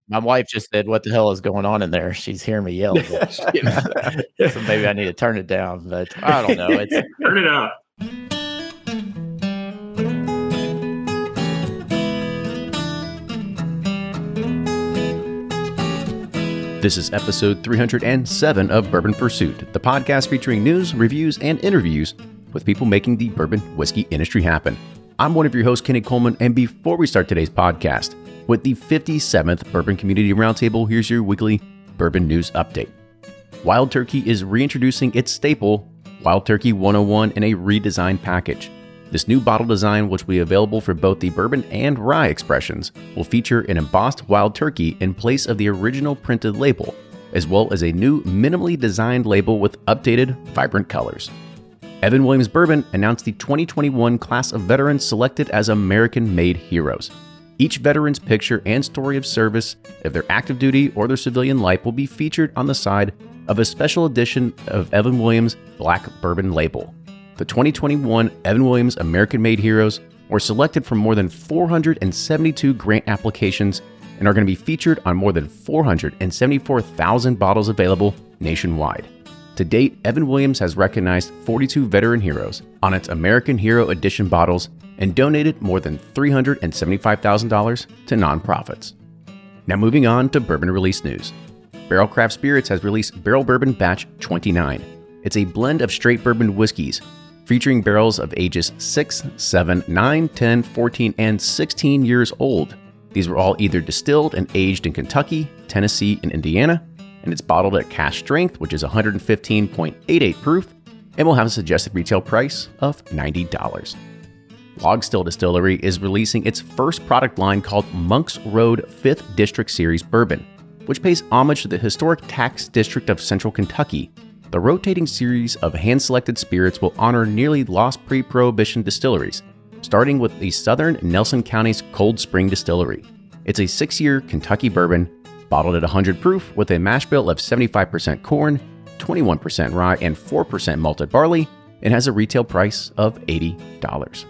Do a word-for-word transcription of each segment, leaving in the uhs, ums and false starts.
My wife just said, "What the hell is going on in there?" She's hearing me yell. But, you know, so maybe I need to turn it down, but I don't know. It's Turn it up. This is episode three hundred seven of Bourbon Pursuit, the podcast featuring news, reviews, and interviews with people making the bourbon whiskey industry happen. I'm one of your hosts, Kenny Coleman, and before we start today's podcast, with the fifty-seventh Bourbon Community Roundtable, here's your weekly bourbon news update. Wild Turkey is reintroducing its staple, Wild Turkey one oh one, in a redesigned package. This new bottle design, which will be available for both the bourbon and rye expressions, will feature an embossed Wild Turkey in place of the original printed label, as well as a new minimally designed label with updated, vibrant colors. Evan Williams Bourbon announced the twenty twenty-one class of veterans selected as American-made heroes. Each veteran's picture and story of service, of their active duty or their civilian life, will be featured on the side of a special edition of Evan Williams Black Bourbon label. The twenty twenty-one Evan Williams American-Made Heroes were selected from more than four hundred seventy-two grant applications and are going to be featured on more than four hundred seventy-four thousand bottles available nationwide. To date, Evan Williams has recognized forty-two veteran heroes on its American Hero Edition bottles and donated more than three hundred seventy-five thousand dollars to nonprofits. Now moving on to bourbon release news. Barrel Craft Spirits has released Barrel Bourbon Batch twenty-nine. It's a blend of straight bourbon whiskeys, featuring barrels of ages six, seven, nine, ten, fourteen, and sixteen years old. These were all either distilled and aged in Kentucky, Tennessee, and Indiana, and it's bottled at cask strength, which is one hundred fifteen point eight eight proof, and will have a suggested retail price of ninety dollars. Log Still Distillery is releasing its first product line called Monk's Road fifth District Series Bourbon, which pays homage to the historic tax district of central Kentucky. The rotating series of hand-selected spirits will honor nearly lost pre-Prohibition distilleries, starting with the southern Nelson County's Cold Spring Distillery. It's a six-year Kentucky bourbon, bottled at one hundred proof with a mash bill of seventy-five percent corn, twenty-one percent rye, and four percent malted barley, and has a retail price of eighty dollars.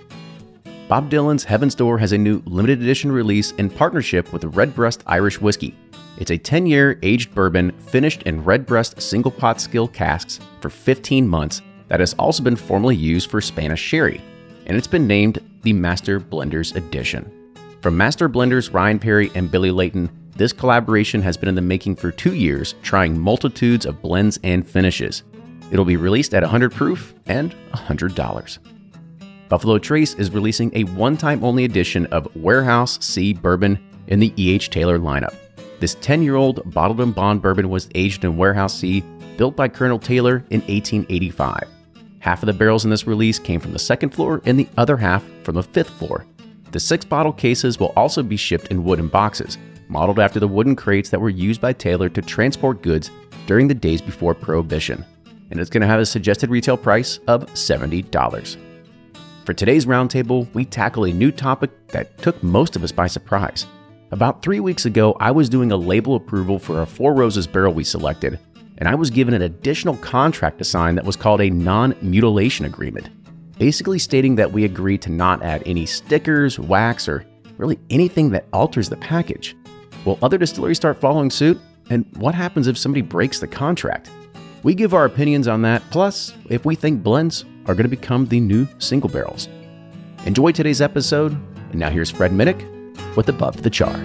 Bob Dylan's Heaven's Door has a new limited edition release in partnership with Redbreast Irish Whiskey. It's a ten-year aged bourbon finished in Redbreast single pot still casks for fifteen months that has also been formerly used for Spanish sherry, and it's been named the Master Blenders Edition. From Master Blenders Ryan Perry and Billy Layton, this collaboration has been in the making for two years, trying multitudes of blends and finishes. It'll be released at one hundred proof and one hundred dollars. Buffalo Trace is releasing a one-time only edition of Warehouse C Bourbon in the E H. Taylor lineup. This ten-year-old bottled and bond bourbon was aged in Warehouse C, built by Colonel Taylor in eighteen eighty-five. Half of the barrels in this release came from the second floor and the other half from the fifth floor. The six bottle cases will also be shipped in wooden boxes, modeled after the wooden crates that were used by Taylor to transport goods during the days before Prohibition. And it's going to have a suggested retail price of seventy dollars. For today's roundtable, we tackle a new topic that took most of us by surprise. About three weeks ago, I was doing a label approval for a Four Roses barrel we selected, and I was given an additional contract to sign that was called a non-mutilation agreement, basically stating that we agreed to not add any stickers, wax, or really anything that alters the package. Will other distilleries start following suit? And what happens if somebody breaks the contract? We give our opinions on that, plus if we think blends are going to become the new single barrels. Enjoy today's episode, and now here's Fred Minnick with Above the Char.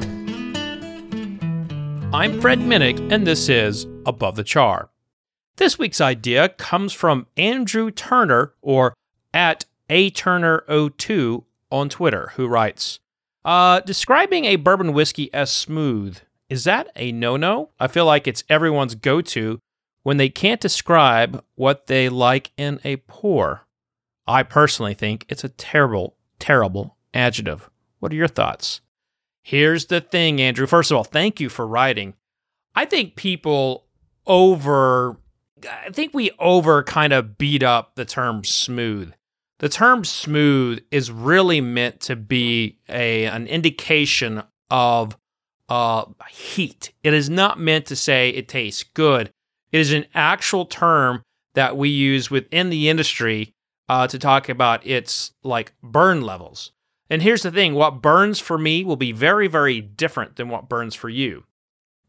I'm Fred Minnick, and this is Above the Char. This week's idea comes from Andrew Turner, or at A Turner oh two on Twitter, who writes, uh, describing a bourbon whiskey as smooth, is that a no-no? I feel like it's everyone's go-to when they can't describe what they like in a pour. I personally think it's a terrible, terrible adjective. What are your thoughts? Here's the thing, Andrew. First of all, thank you for writing. I think people over, I think we over kind of beat up the term smooth. The term smooth is really meant to be a an indication of uh, heat. It is not meant to say it tastes good. It is an actual term that we use within the industry uh, to talk about its like burn levels. And here's the thing, what burns for me will be very, very different than what burns for you.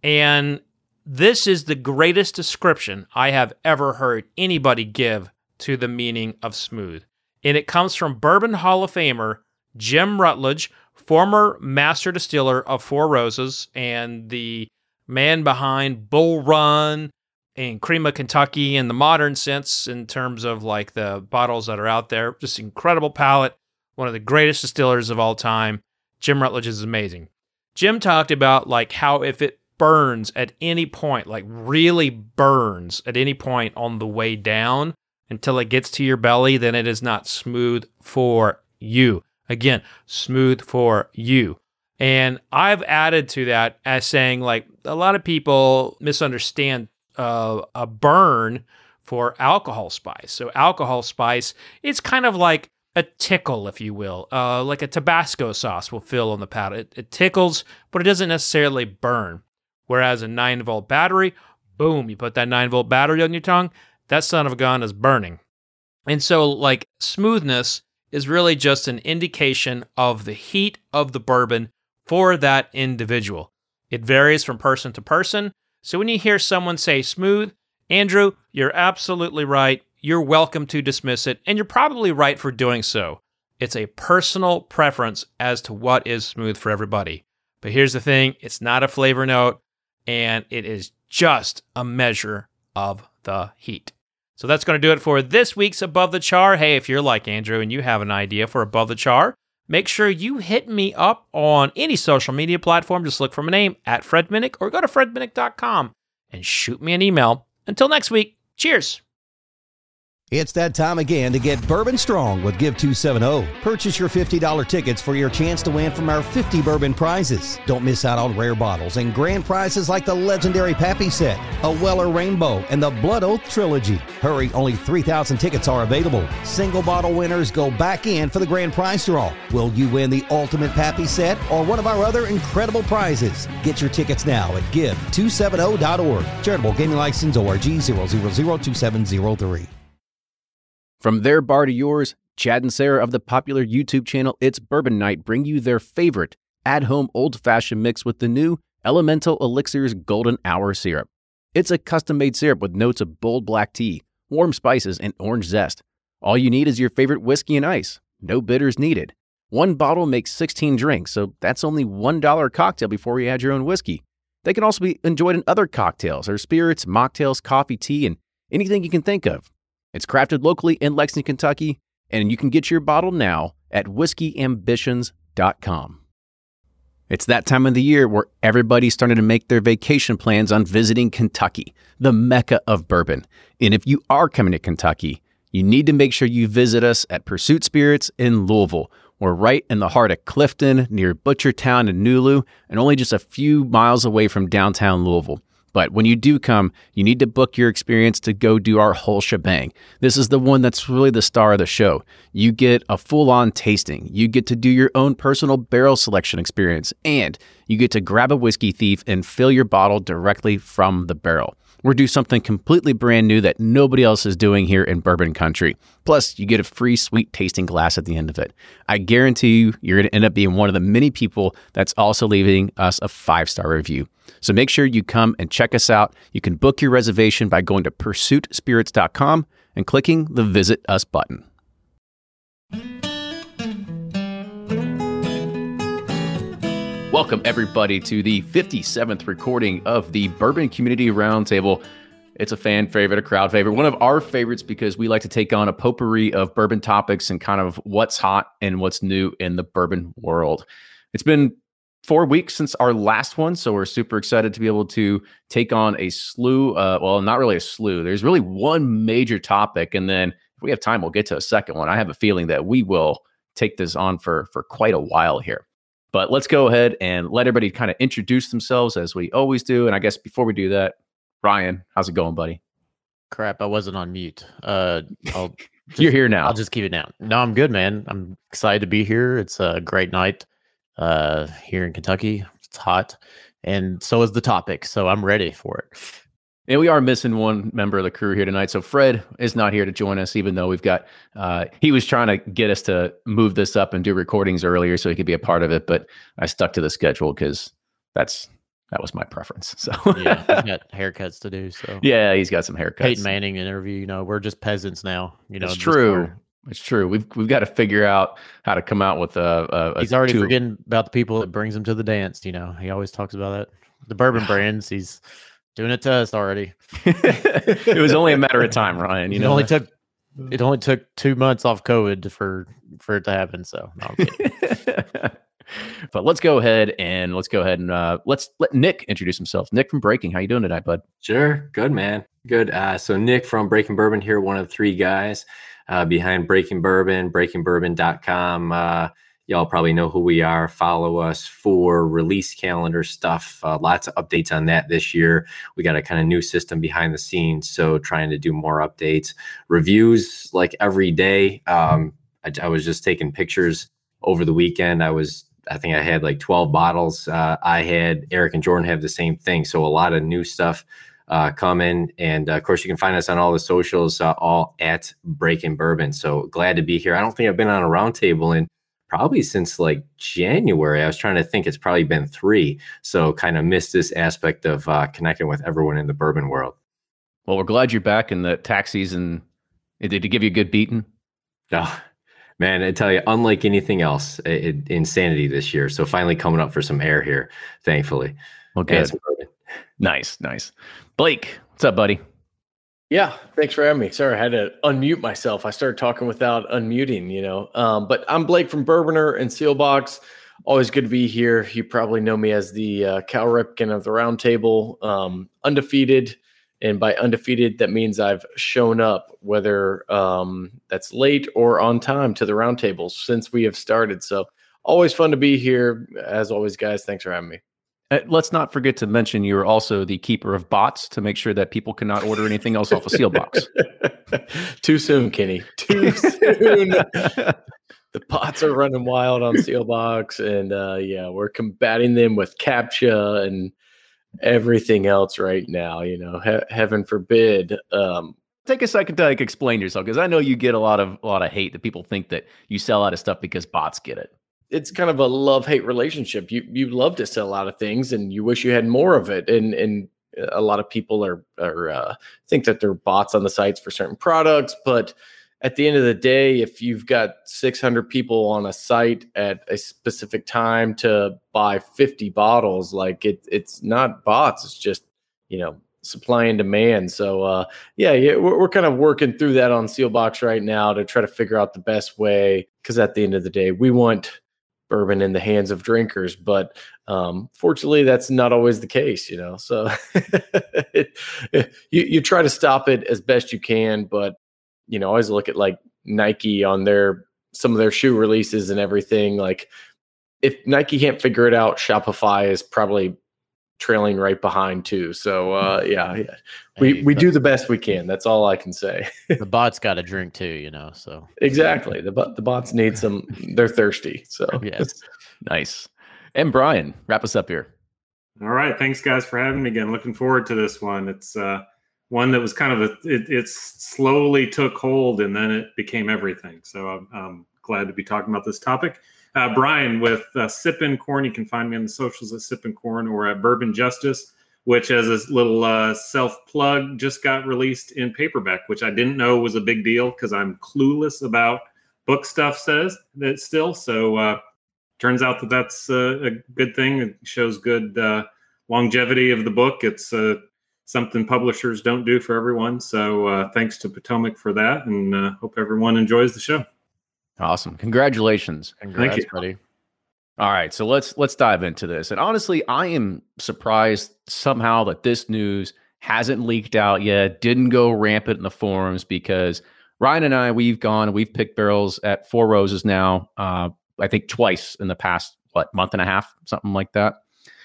And this is the greatest description I have ever heard anybody give to the meaning of smooth. And it comes from Bourbon Hall of Famer Jim Rutledge, former master distiller of Four Roses and the man behind Bull Run and Cream of Kentucky in the modern sense in terms of like the bottles that are out there. Just incredible palate, one of the greatest distillers of all time. Jim Rutledge is amazing. Jim talked about like how if it burns at any point, like really burns at any point on the way down until it gets to your belly, then it is not smooth for you. Again, smooth for you. And I've added to that as saying like a lot of people misunderstand uh, a burn for alcohol spice. So alcohol spice, it's kind of like a tickle, if you will, uh, like a Tabasco sauce will fill on the palate. It, it tickles, but it doesn't necessarily burn. Whereas a nine volt battery, boom, you put that nine volt battery on your tongue, that son of a gun is burning. And so like smoothness is really just an indication of the heat of the bourbon for that individual. It varies from person to person. So when you hear someone say smooth, Andrew, you're absolutely right. You're welcome to dismiss it, and you're probably right for doing so. It's a personal preference as to what is smooth for everybody. But here's the thing, it's not a flavor note, and it is just a measure of the heat. So that's going to do it for this week's Above the Char. Hey, if you're like Andrew and you have an idea for Above the Char, make sure you hit me up on any social media platform. Just look for my name at Fred Minnick or go to fred minnick dot com and shoot me an email. Until next week, cheers. It's that time again to get Bourbon Strong with Give two seventy. Purchase your fifty dollars tickets for your chance to win from our fifty bourbon prizes. Don't miss out on rare bottles and grand prizes like the legendary Pappy set, a Weller Rainbow, and the Blood Oath Trilogy. Hurry, only three thousand tickets are available. Single bottle winners go back in for the grand prize draw. Will you win the ultimate Pappy set or one of our other incredible prizes? Get your tickets now at give two seventy dot org. Charitable Gaming License O R G zero zero zero two seven zero three. From their bar to yours, Chad and Sarah of the popular YouTube channel It's Bourbon Night bring you their favorite at-home old-fashioned mix with the new Elemental Elixirs Golden Hour Syrup. It's a custom-made syrup with notes of bold black tea, warm spices, and orange zest. All you need is your favorite whiskey and ice. No bitters needed. One bottle makes sixteen drinks, so that's only one dollar a cocktail before you add your own whiskey. They can also be enjoyed in other cocktails or spirits, mocktails, coffee, tea, and anything you can think of. It's crafted locally in Lexington, Kentucky, and you can get your bottle now at whiskey ambitions dot com. It's that time of the year where everybody's starting to make their vacation plans on visiting Kentucky, the mecca of bourbon. And if you are coming to Kentucky, you need to make sure you visit us at Pursuit Spirits in Louisville. We're right in the heart of Clifton, near Butchertown and Nulu, and only just a few miles away from downtown Louisville. But when you do come, you need to book your experience to go do our whole shebang. This is the one that's really the star of the show. You get a full-on tasting. You get to do your own personal barrel selection experience. And you get to grab a whiskey thief and fill your bottle directly from the barrel. We're doing something completely brand new that nobody else is doing here in Bourbon Country. Plus, you get a free sweet tasting glass at the end of it. I guarantee you, you're going to end up being one of the many people that's also leaving us a five-star review. So make sure you come and check us out. You can book your reservation by going to pursuit spirits dot com and clicking the Visit Us button. Welcome, everybody, to the fifty-seventh recording of the Bourbon Community Roundtable. It's a fan favorite, a crowd favorite, one of our favorites because we like to take on a potpourri of bourbon topics and kind of what's hot and what's new in the bourbon world. It's been four weeks since our last one, so we're super excited to be able to take on a slew. Uh, well, not really a slew. There's really one major topic, and then if we have time, we'll get to a second one. I have a feeling that we will take this on for, for quite a while here. But let's go ahead and let everybody kind of introduce themselves as we always do. And I guess before we do that, Ryan, how's it going, buddy? Crap, I wasn't on mute. Uh, I'll just, You're here now. I'll just keep it down. No, I'm good, man. I'm excited to be here. It's a great night uh, here in Kentucky. It's hot, and so is the topic. So I'm ready for it. And we are missing one member of the crew here tonight. So Fred is not here to join us, even though we've got, uh, he was trying to get us to move this up and do recordings earlier so he could be a part of it. But I stuck to the schedule because that's That was my preference. So yeah, he's got haircuts to do. So yeah, he's got some haircuts. Peyton Manning interview. You know, we're just peasants now. You know, it's true. Part. It's true. We've we've got to figure out how to come out with a. a he's already two. forgetting about the people that brings him to the dance. You know, he always talks about that. The bourbon brands. He's doing it to us already. It was only a matter of time, Ryan. You it know, only took it only took two months off COVID for for it to happen. So, no, I'm kidding. But let's go ahead and let's go ahead and uh, let's let Nick introduce himself. Nick from Breaking, how you doing tonight, bud? Sure, good man, good. Uh, so Nick from Breaking Bourbon here, one of the three guys uh, behind Breaking Bourbon, breaking bourbon dot com. Uh, y'all probably know who we are. Follow us for release calendar stuff. Uh, lots of updates on that this year. We got a kind of new system behind the scenes, so trying to do more updates, reviews like every day. Um, I, I was just taking pictures over the weekend. I was. I think I had like twelve bottles. Uh, I had Eric and Jordan have the same thing. So a lot of new stuff uh, coming. And uh, of course, you can find us on all the socials, uh, all at Breaking Bourbon. So glad to be here. I don't think I've been on a roundtable in probably since like January. I was trying to think, it's probably been three. So kind of missed this aspect of uh, connecting with everyone in the bourbon world. Well, we're glad you're back in the tax season. Did it give you a good beating? No. Man, I tell you, unlike anything else, it, it, insanity this year. So finally coming up for some air here, thankfully. Well, good. Nice, nice. Blake, what's up, buddy? Yeah, thanks for having me. Sorry, I had to unmute myself. I started talking without unmuting, you know. Um, but I'm Blake from Bourboner and Sealbox. Always good to be here. You probably know me as the uh, Cal Ripken of the Roundtable, um, undefeated. And by undefeated, that means I've shown up, whether um, that's late or on time to the roundtables since we have started. So always fun to be here. As always, guys, thanks for having me. Uh, let's not forget to mention you're also the keeper of bots to make sure that people cannot order anything else off a Sealbox. Too soon, Kenny. Too soon. The bots are running wild on Sealbox. And uh, yeah, we're combating them with CAPTCHA and everything else right now, you know, he- heaven forbid. Um, Take a second to like explain yourself, because I know you get a lot of a lot of hate that people think that you sell out of stuff because bots get it. It's kind of a love-hate relationship. You you love to sell out of things, and you wish you had more of it. And and a lot of people are are uh, think that they're bots on the sites for certain products, but at the end of the day, if you've got six hundred people on a site at a specific time to buy fifty bottles, like it, it's not bots. It's just, you know, supply and demand. So, uh, yeah, yeah, we're, we're kind of working through that on Sealbox right now to try to figure out the best way. Because at the end of the day, we want bourbon in the hands of drinkers, but um, fortunately, that's not always the case, you know. So it, it, you you try to stop it as best you can, but you know, I always look at like Nike on their, some of their shoe releases and everything. Like if Nike can't figure it out, Shopify is probably trailing right behind too. So uh, yeah, yeah, we, Hey, we but- do the best we can. That's all I can say. the bots got to drink too, you know. So Exactly. The bo- the bots need some, they're thirsty. So yes. Nice. And Brian, wrap us up here. All right. Thanks, guys, for having me again. Looking forward to this one. It's uh, one that was kind of a, it it's slowly took hold and then it became everything. So I'm, I'm glad to be talking about this topic. Uh, Brian with uh, Sippin' Corn. You can find me on the socials at Sippin' Corn or at Bourbon Justice, which as a little uh, self-plug just got released in paperback, which I didn't know was a big deal because I'm clueless about book stuff says that still. So uh, turns out that that's uh, a good thing. It shows good uh, longevity of the book. It's uh, something publishers don't do for everyone. So uh, thanks to Potomac for that, and uh, hope everyone enjoys the show. Awesome. Congratulations. Congrats, you. buddy. All right, so let's let's dive into this. And honestly, I am surprised somehow that this news hasn't leaked out yet, didn't go rampant in the forums, because Ryan and I, we've gone, we've picked barrels at Four Roses now, uh, I think twice in the past, what, month and a half, something like that.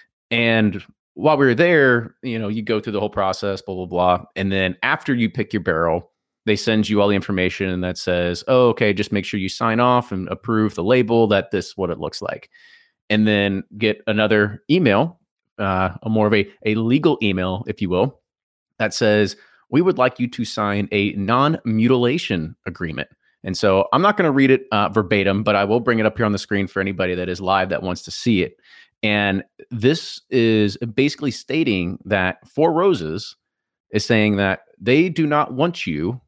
And while we were there, you know, you go through the whole process, blah, blah, blah. And then after you pick your barrel, they send you all the information that says, oh, okay, just make sure you sign off and approve the label that this is what it looks like. And then get another email, uh, a more of a, a legal email, if you will, that says, we would like you to sign a non-mutilation agreement. And so I'm not going to read it uh, verbatim, but I will bring it up here on the screen for anybody that is live that wants to see it. And this is basically stating that Four Roses is saying that they do not want you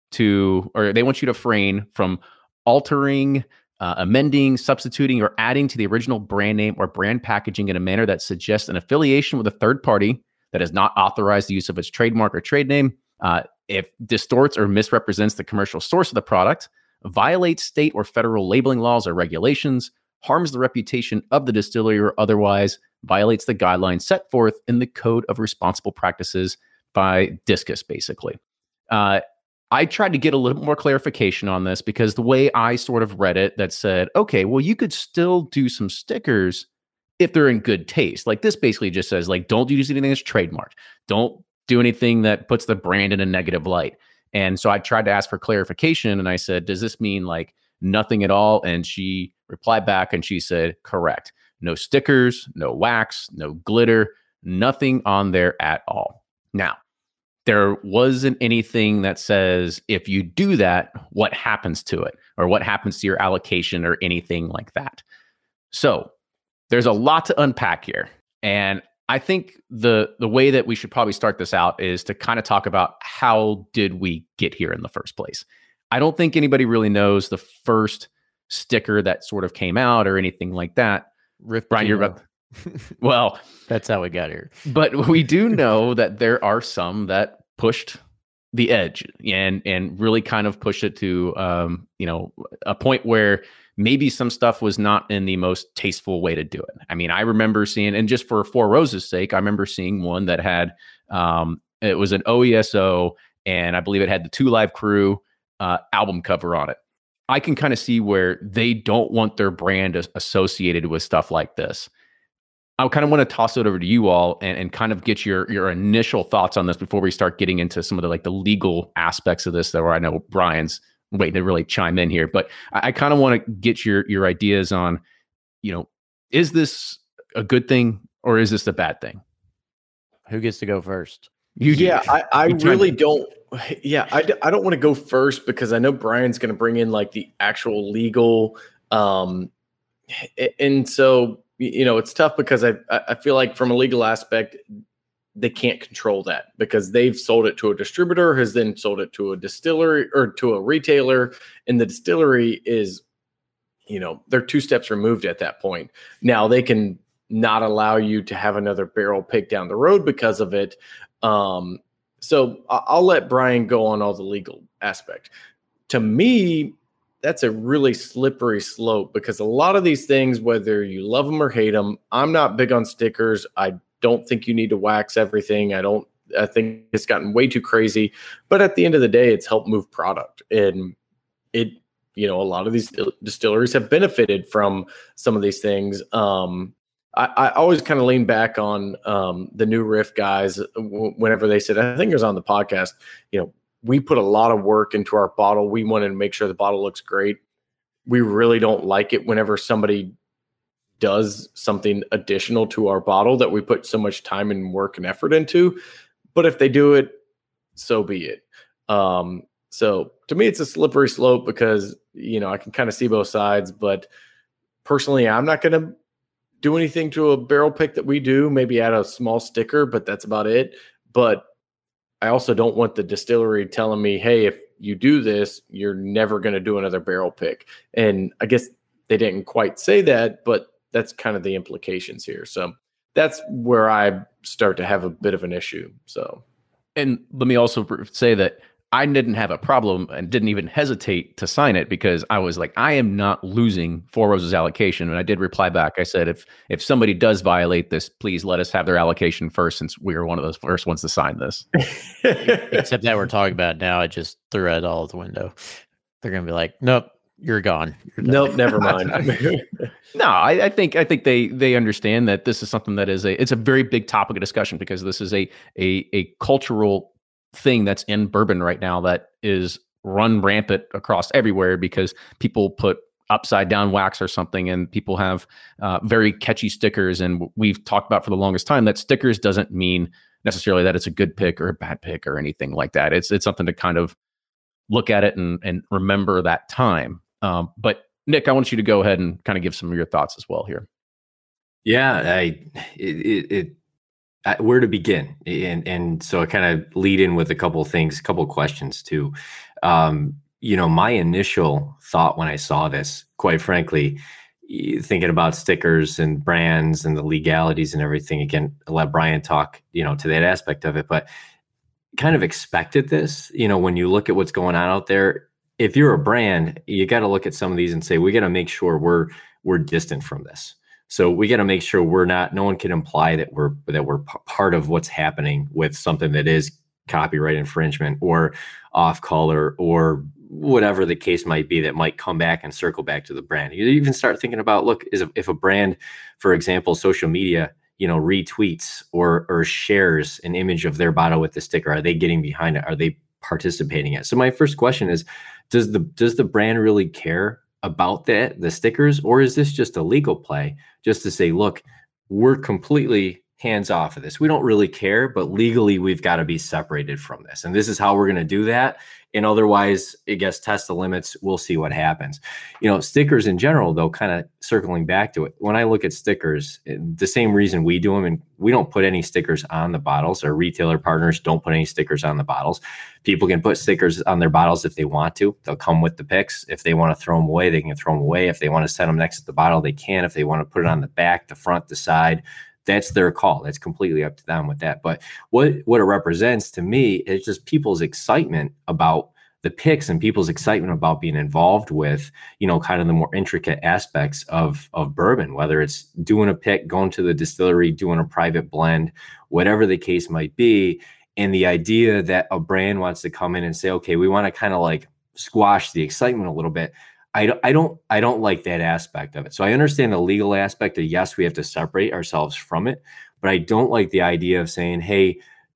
to, or they want you to refrain from altering, uh, amending, substituting, or adding to the original brand name or brand packaging in a manner that suggests an affiliation with a third party that has not authorized the use of its trademark or trade name. Uh, if distorts or misrepresents the commercial source of the product, violates state or federal labeling laws or regulations, harms the reputation of the distillery, or otherwise violates the guidelines set forth in the Code of Responsible Practices by DISCUS, basically. Uh, I tried to get a little more clarification on this because the way I sort of read it, that said, okay, well, you could still do some stickers if they're in good taste. Like this basically just says, like, don't use anything that's trademarked. Don't do anything that puts the brand in a negative light. And so I tried to ask for clarification, and I said, does this mean like nothing at all? And she replied back and she said, correct. No stickers, no wax, no glitter, nothing on there at all. Now, there wasn't anything that says if you do that, what happens to it, or what happens to your allocation, or anything like that. So there's a lot to unpack here. And I think the the way that we should probably start this out is to kind of talk about how did we get here in the first place. I don't think anybody really knows the first sticker that sort of came out or anything like that. Riff Brian, you're about well, that's how we got here. But we do know that there are some that pushed the edge and and really kind of pushed it to um, you know, a point where maybe some stuff was not in the most tasteful way to do it. I mean, I remember seeing, and just for Four Roses' sake, I remember seeing one that had, um, it was an O E S O, and I believe it had the Two Live Crew uh, album cover on it. I can kind of see where they don't want their brand as- associated with stuff like this. I kind of want to toss it over to you all and, and kind of get your your initial thoughts on this before we start getting into some of the like the legal aspects of this, that where I know Brian's waiting to really chime in here. But I, I kind of want to get your your ideas on, you know, is this a good thing or is this a bad thing? Who gets to go first? You do. Yeah, I, I You really chime in. don't. Yeah, I, d- I don't want to go first because I know Brian's going to bring in like the actual legal. Um, a- and so, you know, it's tough because I, I feel like from a legal aspect, they can't control that because they've sold it to a distributor, has then sold it to a distillery or to a retailer. And the distillery is, you know, they're two steps removed at that point. Now they can not allow you to have another barrel pick down the road because of it. Um, so I- I'll let Brian go on all the legal aspect. To me, that's a really slippery slope because a lot of these things, whether you love them or hate them, I'm not big on stickers. I don't think you need to wax everything. I don't, I think it's gotten way too crazy, but at the end of the day, it's helped move product. And it, you know, a lot of these distilleries have benefited from some of these things. Um, I, I always kind of lean back on um, the New Riff guys w- whenever they said, I think it was on the podcast, you know, we put a lot of work into our bottle. We wanted to make sure the bottle looks great. We really don't like it whenever somebody does something additional to our bottle that we put so much time and work and effort into. But if they do it, so be it. Um, so to me, it's a slippery slope because, you know, I can kind of see both sides, but personally, I'm not going to do anything to a barrel pick that we do, maybe add a small sticker, but that's about it. But I also don't want the distillery telling me, hey, if you do this, you're never going to do another barrel pick. And I guess they didn't quite say that, but that's kind of the implications here. So that's where I start to have a bit of an issue. So, and let me also say that I didn't have a problem and didn't even hesitate to sign it because I was like, I am not losing Four Roses allocation. And I did reply back. I said, if if somebody does violate this, please let us have their allocation first, since we were one of those first ones to sign this. Except that we're talking about now, I just threw it all out the window. They're going to be like, nope, you're gone. You're done. nope, never mind. No, I, I think I think they they understand that this is something that is a it's a very big topic of discussion because this is a a a cultural thing that's in bourbon right now that is run rampant across everywhere because people put upside down wax or something, and people have uh, very catchy stickers. And we've talked about for the longest time that stickers doesn't mean necessarily that it's a good pick or a bad pick or anything like that. It's it's something to kind of look at it and and remember that time. Um, but Nick, I want you to go ahead and kind of give some of your thoughts as well here. Yeah, I it, it, it I, where to begin, and and so I kind of lead in with a couple of things, a couple of questions too. Um, you know, my initial thought when I saw this, quite frankly, y- thinking about stickers and brands and the legalities and everything. Again, I'll let Brian talk, you know, to that aspect of it, but kind of expected this. You know, when you look at what's going on out there, if you're a brand, you got to look at some of these and say, we got to make sure we're we're distant from this. So we got to make sure we're not. No one can imply that we're that we're p- part of what's happening with something that is copyright infringement or off color or whatever the case might be that might come back and circle back to the brand. You even start thinking about, look, is if a brand, for example, social media, you know, retweets or or shares an image of their bottle with the sticker, are they getting behind it? Are they participating in it? So my first question is, does the does the brand really care about that, the stickers, or is this just a legal play just to say, look, we're completely hands off of this. We don't really care, but legally we've got to be separated from this. And this is how we're going to do that. And otherwise, I guess, test the limits. We'll see what happens. You know, stickers in general, though, kind of circling back to it. When I look at stickers, the same reason we do them, and we don't put any stickers on the bottles. Our retailer partners don't put any stickers on the bottles. People can put stickers on their bottles if they want to. They'll come with the picks. If they want to throw them away, they can throw them away. If they want to set them next to the bottle, they can. If they want to put it on the back, the front, the side, that's their call. That's completely up to them with that. But what, what it represents to me is just people's excitement about the picks and people's excitement about being involved with, you know, kind of the more intricate aspects of, of bourbon, whether it's doing a pick, going to the distillery, doing a private blend, whatever the case might be. And the idea that a brand wants to come in and say, okay, we want to kind of like squash the excitement a little bit. I don't, I don't, I don't like that aspect of it. So I understand the legal aspect of, yes, we have to separate ourselves from it, but I don't like the idea of saying, hey,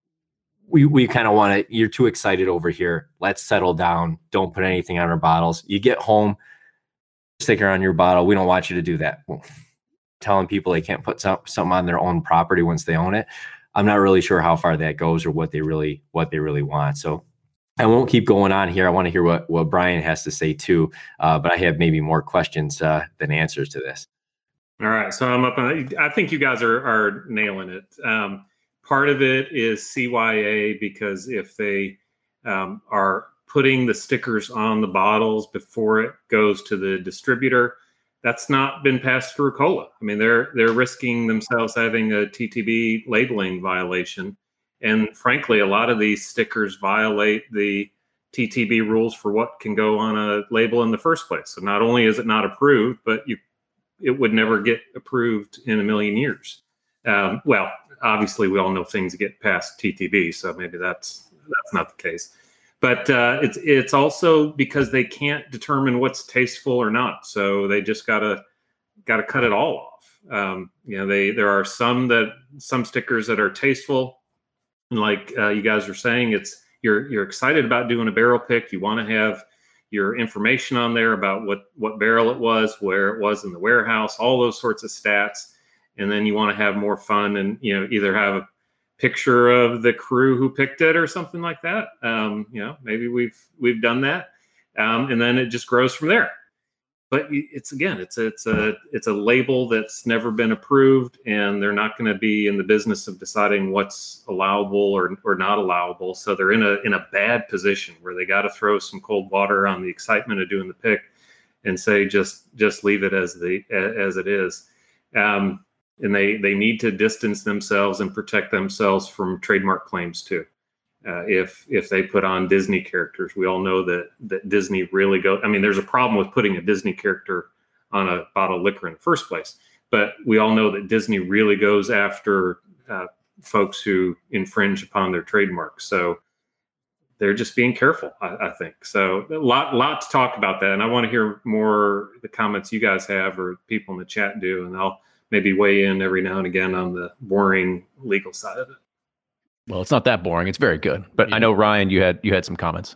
we, we kind of want to, you're too excited over here. Let's settle down. Don't put anything on our bottles. You get home, sticker on your bottle. We don't want you to do that. Well, telling people they can't put some, something on their own property once they own it. I'm not really sure how far that goes or what they really, what they really want. So I won't keep going on here. I want to hear what, what Brian has to say too, uh, but I have maybe more questions uh, than answers to this. All right, so I'm up on, I think you guys are, are nailing it. Um, part of it is C Y A, because if they um, are putting the stickers on the bottles before it goes to the distributor, that's not been passed through COLA. I mean, they're they're risking themselves having a T T B labeling violation. And frankly, a lot of these stickers violate the T T B rules for what can go on a label in the first place. So not only is it not approved, but you it would never get approved in a million years. Um, well, obviously, we all know things get past T T B, so maybe that's that's not the case. But uh, it's it's also because they can't determine what's tasteful or not, so they just gotta gotta cut it all off. Um, you know, they there are some that some stickers that are tasteful. And like uh, you guys are saying, it's you're you're excited about doing a barrel pick. You want to have your information on there about what what barrel it was, where it was in the warehouse, all those sorts of stats. And then you want to have more fun and, you know, either have a picture of the crew who picked it or something like that. Um, you know, maybe we've we've done that, um, and then it just grows from there. But it's again, it's a, it's a it's a label that's never been approved, and they're not going to be in the business of deciding what's allowable or or not allowable. So they're in a in a bad position where they got to throw some cold water on the excitement of doing the pick, and say just just leave it as the as it is. Um, and they they need to distance themselves and protect themselves from trademark claims too. Uh, if if they put on Disney characters, we all know that that Disney really go. I mean, there's a problem with putting a Disney character on a bottle of liquor in the first place, but we all know that Disney really goes after uh, folks who infringe upon their trademarks. So they're just being careful, I, I think. So a lot lot to talk about that, and I want to hear more the comments you guys have or people in the chat do, and I'll maybe weigh in every now and again on the boring legal side of it. Well, it's not that boring. It's very good. But Yeah. I know, Ryan, you had you had some comments.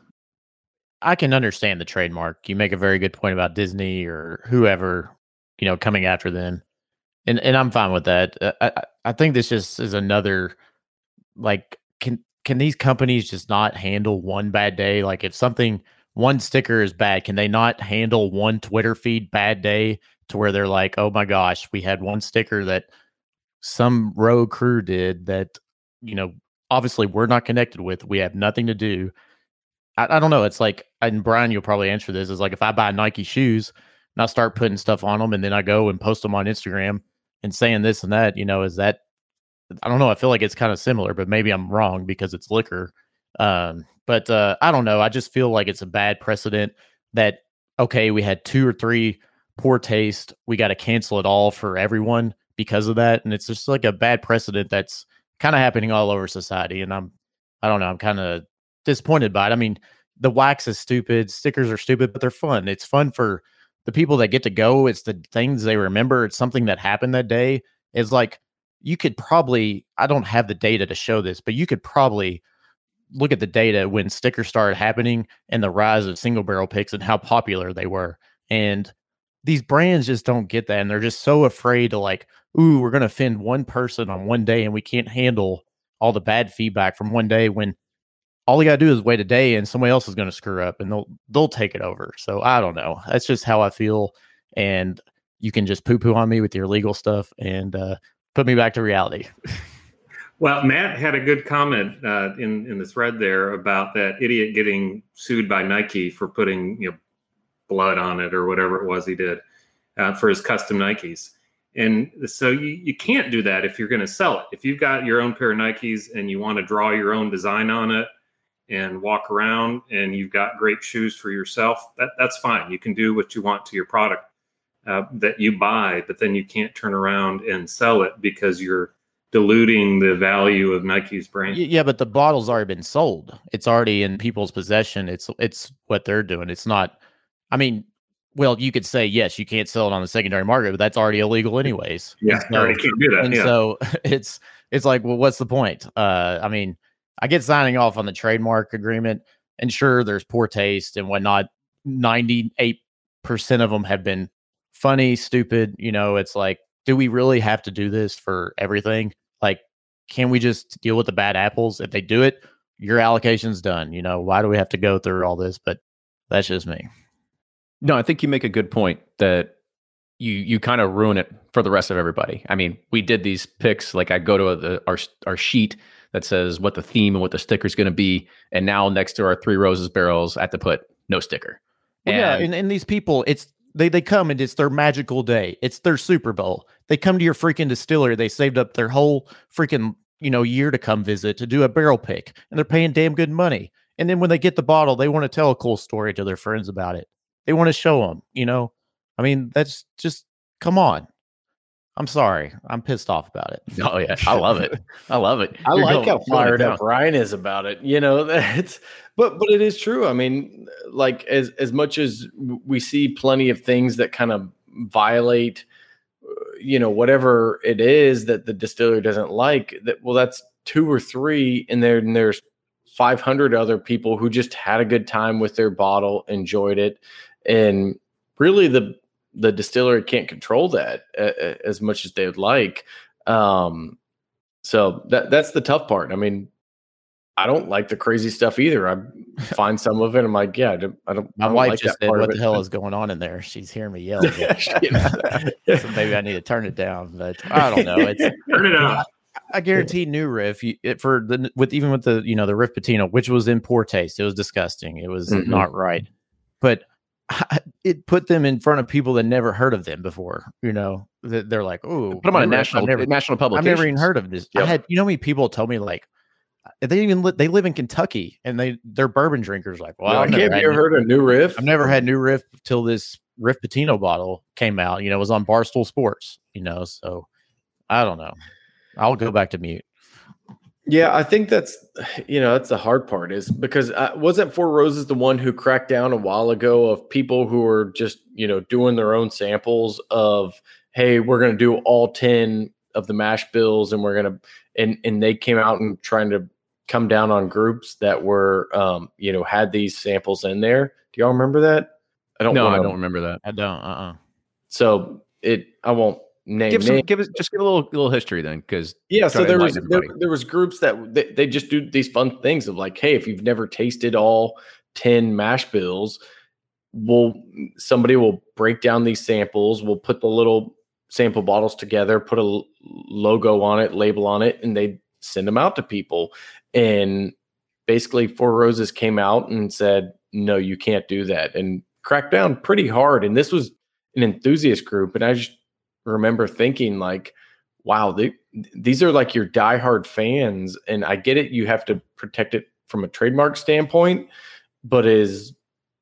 I can understand the trademark. You make a very good point about Disney or whoever, you know, coming after them, and and I'm fine with that. Uh, I I think this just is another, like, can can these companies just not handle one bad day? Like, if something one sticker is bad, can they not handle one Twitter feed bad day to where they're like, oh my gosh, we had one sticker that some rogue crew did that, you know, obviously we're not connected with. We have nothing to do. I, I don't know. It's like, and Brian, you'll probably answer this, is like if I buy Nike shoes and I start putting stuff on them and then I go and post them on Instagram and saying this and that, you know, is that, I don't know. I feel like it's kind of similar, but maybe I'm wrong because it's liquor. Um, but uh, I don't know. I just feel like it's a bad precedent that, okay, we had two or three poor taste. We got to cancel it all for everyone because of that. And it's just like a bad precedent that's kind of happening all over society. And I'm, I don't know, I'm kind of disappointed by it. I mean, the wax is stupid. Stickers are stupid, but they're fun. It's fun for the people that get to go. It's the things they remember. It's something that happened that day. It's like, you could probably, I don't have the data to show this, but you could probably look at the data when stickers started happening and the rise of single barrel picks and how popular they were. And these brands just don't get that. And they're just so afraid to like, ooh, we're going to offend one person on one day and we can't handle all the bad feedback from one day, when all you got to do is wait a day and somebody else is going to screw up and they'll, they'll take it over. So I don't know. That's just how I feel. And you can just poo poo on me with your legal stuff and, uh, put me back to reality. Well, Matt had a good comment uh, in in the thread there about that idiot getting sued by Nike for putting, you know, blood on it or whatever it was he did uh, for his custom Nikes. And so you, you can't do that if you're going to sell it. If you've got your own pair of Nikes and you want to draw your own design on it and walk around and you've got great shoes for yourself, that that's fine. You can do what you want to your product Uh, that you buy, but then you can't turn around and sell it because you're diluting the value of Nike's brand. Yeah, but the bottle's already been sold. It's already in people's possession. It's it's what they're doing. It's not, I mean, well, you could say, yes, you can't sell it on the secondary market, but that's already illegal anyways. Yeah, so, you already can't do that. And yeah. so it's it's like, well, what's the point? Uh, I mean, I get signing off on the trademark agreement, and sure, there's poor taste and whatnot. ninety-eight percent of them have been funny, stupid, you know. It's like, do we really have to do this for everything? Like, can we just deal with the bad apples? If they do it, your allocation's done. You know, why do we have to go through all this? But that's just me. No, I think you make a good point that you you kind of ruin it for the rest of everybody. I mean, we did these picks, like I go to the, our our sheet that says what the theme and what the sticker is going to be, and now next to our Three Roses barrels, I have to put no sticker. Well, and, yeah, and, and these people, it's They they come and it's their magical day. It's their Super Bowl. They come to your freaking distillery. They saved up their whole freaking, you know, year to come visit to do a barrel pick, and they're paying damn good money. And then when they get the bottle, they want to tell a cool story to their friends about it. They want to show them, you know. I mean, that's just, come on. I'm sorry. I'm pissed off about it. Oh yeah, I love it. I love it. I You're like going, how fired up Ryan is about it. You know, that's, but but it is true. I mean, like as as much as we see plenty of things that kind of violate, you know, whatever it is that the distiller doesn't like, that, well, that's two or three, and there and there's five hundred other people who just had a good time with their bottle, enjoyed it, and really the the distillery can't control that uh, as much as they would like. Um, so that that's the tough part. I mean, I don't like the crazy stuff either. I find some of it, I'm like, yeah, I don't. I don't My I don't wife like just that said, part "What of the it." hell is going on in there?" She's hearing me yell. So maybe I need to turn it down. But I don't know. It's Turn it up. I, I guarantee New Riff you, it, for the with even with the you know the Riff Patino, which was in poor taste. It was disgusting. It was Mhm. not right. But I, it put them in front of people that never heard of them before. You know, that they're like, "Oh, Put them on a New Riff, national I've never, national I've publication. never even heard of this." Yep. I had, you know, how many people told me like they even li- they live in Kentucky and they they're bourbon drinkers. Like, well, Well, I've I never can't had you ever New- heard of New Riff? I've never had New Riff till this Riff Patino bottle came out. You know, it was on Barstool Sports. You know, so I don't know. I'll go back to mute. Yeah, I think that's, you know, that's the hard part, is because uh, wasn't Four Roses the one who cracked down a while ago of people who were just, you know, doing their own samples of, hey, we're going to do all ten of the mash bills, and we're going to, and and they came out and trying to come down on groups that were, um, you know, had these samples in there. Do y'all remember that? I don't No, wanna, I don't remember that. I don't. Uh. uh So it, I won't name Give some, names. give us just give a little little history then, because Yeah, try so to there was enlighten there, everybody. there was groups that they, they just do these fun things of like, hey, if you've never tasted all ten mash bills, we'll somebody will break down these samples. We'll put the little sample bottles together, put a logo on it, label on it, and they send them out to people. And basically Four Roses came out and said, no, you can't do that, and cracked down pretty hard. And this was an enthusiast group. And I just remember thinking like, wow, they, these are like your diehard fans. And I get it. You have to protect it from a trademark standpoint, but is,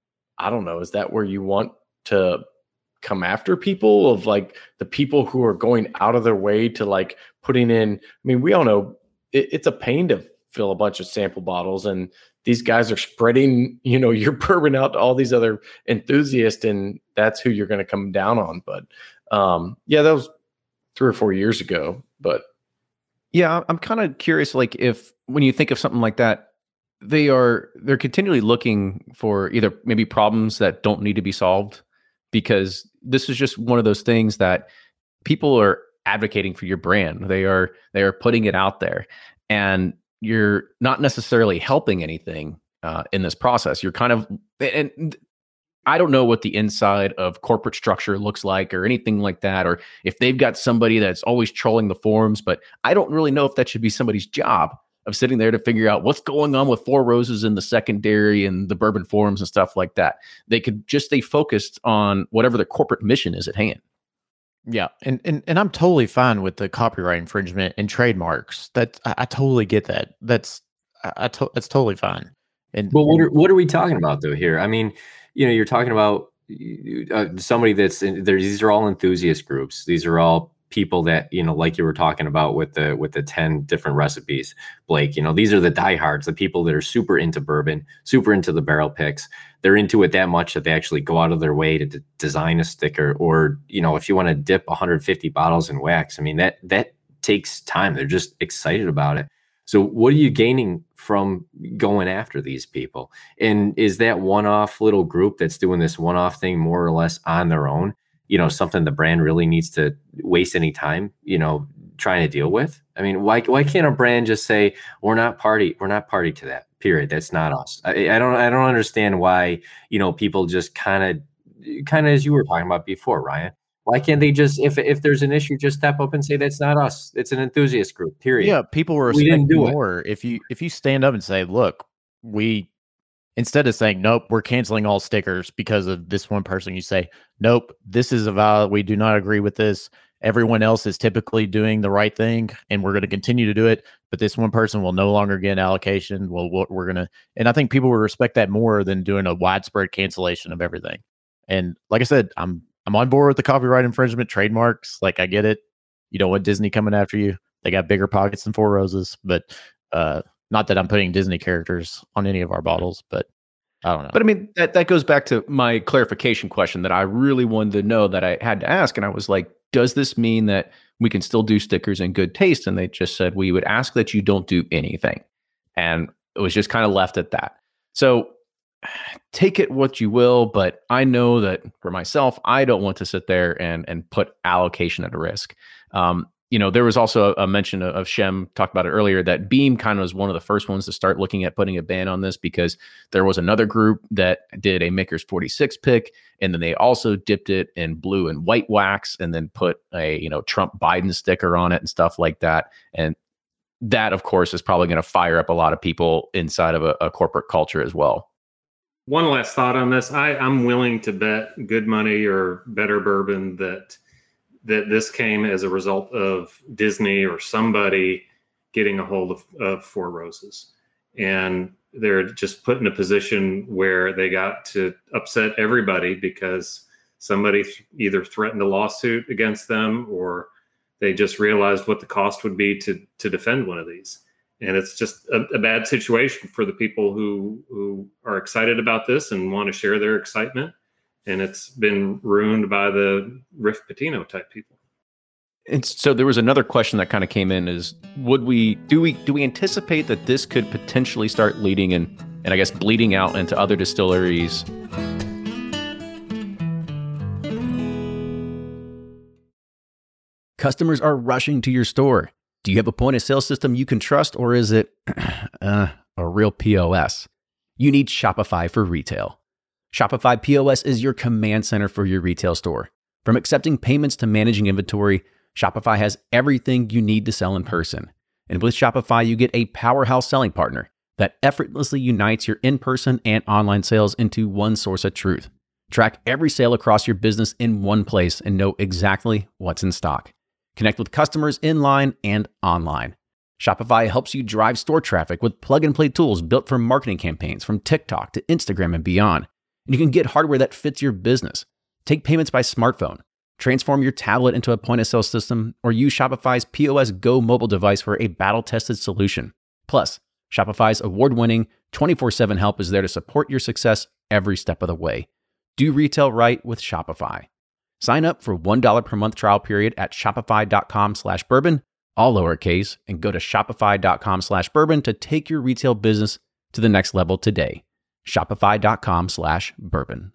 I don't know, is that where you want to come after people, of like the people who are going out of their way to like putting in? I mean, we all know it, it's a pain to fill a bunch of sample bottles, and these guys are spreading, you know, your bourbon out to all these other enthusiasts, and that's who you're going to come down on. But um, yeah, that was three or four years ago. But yeah, I'm kind of curious, like if when you think of something like that, they are they're continually looking for either maybe problems that don't need to be solved, because this is just one of those things that people are advocating for your brand. They are they are putting it out there, and you're not necessarily helping anything uh, in this process. You're kind of, and I don't know what the inside of corporate structure looks like or anything like that, or if they've got somebody that's always trolling the forums, but I don't really know if that should be somebody's job of sitting there to figure out what's going on with Four Roses in the secondary and the bourbon forums and stuff like that. They could just stay focused on whatever the corporate mission is at hand. Yeah, and, and and I'm totally fine with the copyright infringement and trademarks. That I, I totally get that. That's I, I to, that's totally fine. And well, what are, what are we talking about though here? I mean, you know, you're talking about uh, somebody that's in there. These are all enthusiast groups. These are all people that, you know, like you were talking about with the with the ten different recipes, Blake. You know, these are the diehards, the people that are super into bourbon, super into the barrel picks. They're into it that much that they actually go out of their way to d- design a sticker. Or, you know, if you want to dip one hundred fifty bottles in wax, I mean, that that takes time. They're just excited about it. So what are you gaining from going after these people? And is that one-off little group that's doing this one-off thing more or less on their own, you know, something the brand really needs to waste any time, you know, trying to deal with? I mean, why why can't a brand just say, we're not party, we're not party to that, period. That's not us. I, I don't I don't understand why, you know, people just kind of, kind of as you were talking about before, Ryan, why can't they just, if if there's an issue, just step up and say, that's not us. It's an enthusiast group, period. Yeah, people were We didn't do it. more if you if you stand up and say, look, we, instead of saying, nope, we're canceling all stickers because of this one person, you say, nope, this is a valid, we do not agree with this. Everyone else is typically doing the right thing, and we're going to continue to do it. But this one person will no longer get an allocation. Well, what we're going to, and I think people would respect that more than doing a widespread cancellation of everything. And like I said, I'm I'm on board with the copyright infringement, trademarks. Like, I get it. You don't want Disney coming after you. They got bigger pockets than Four Roses, but uh, not that I'm putting Disney characters on any of our bottles, but I don't know. But I mean, that, that goes back to my clarification question that I really wanted to know, that I had to ask. And I was like, does this mean that we can still do stickers in good taste? And they just said, we would ask that you don't do anything. And it was just kind of left at that. So take it what you will, but I know that for myself, I don't want to sit there and and put allocation at risk. Um, you know, there was also a mention of, of Shem talked about it earlier, that Beam kind of was one of the first ones to start looking at putting a ban on this, because there was another group that did a Maker's forty-six pick, and then they also dipped it in blue and white wax and then put a, you know, Trump Biden sticker on it and stuff like that. And that, of course, is probably going to fire up a lot of people inside of a, a corporate culture as well. One last thought on this. I, I'm willing to bet good money or better bourbon that that this came as a result of Disney or somebody getting a hold of, of Four Roses. And they're just put in a position where they got to upset everybody because somebody th- either threatened a lawsuit against them, or they just realized what the cost would be to to defend one of these. And it's just a, a bad situation for the people who, who are excited about this and want to share their excitement. And it's been ruined by the Riff Pitino type people. And so there was another question that kind of came in is, would we, do we, do we anticipate that this could potentially start leading and, and I guess bleeding out into other distilleries? Customers are rushing to your store. Do you have a point of sale system you can trust, or is it uh, a real P O S? You need Shopify for retail. Shopify P O S is your command center for your retail store. From accepting payments to managing inventory, Shopify has everything you need to sell in person. And with Shopify, you get a powerhouse selling partner that effortlessly unites your in-person and online sales into one source of truth. Track every sale across your business in one place and know exactly what's in stock. Connect with customers in line and online. Shopify helps you drive store traffic with plug-and-play tools built for marketing campaigns from TikTok to Instagram and beyond. And you can get hardware that fits your business. Take payments by smartphone, transform your tablet into a point-of-sale system, or use Shopify's P O S Go mobile device for a battle-tested solution. Plus, Shopify's award-winning twenty-four seven help is there to support your success every step of the way. Do retail right with Shopify. Sign up for one dollar per month trial period at shopify.com slash bourbon, all lowercase, and go to shopify.com slash bourbon to take your retail business to the next level today. Shopify.com slash bourbon.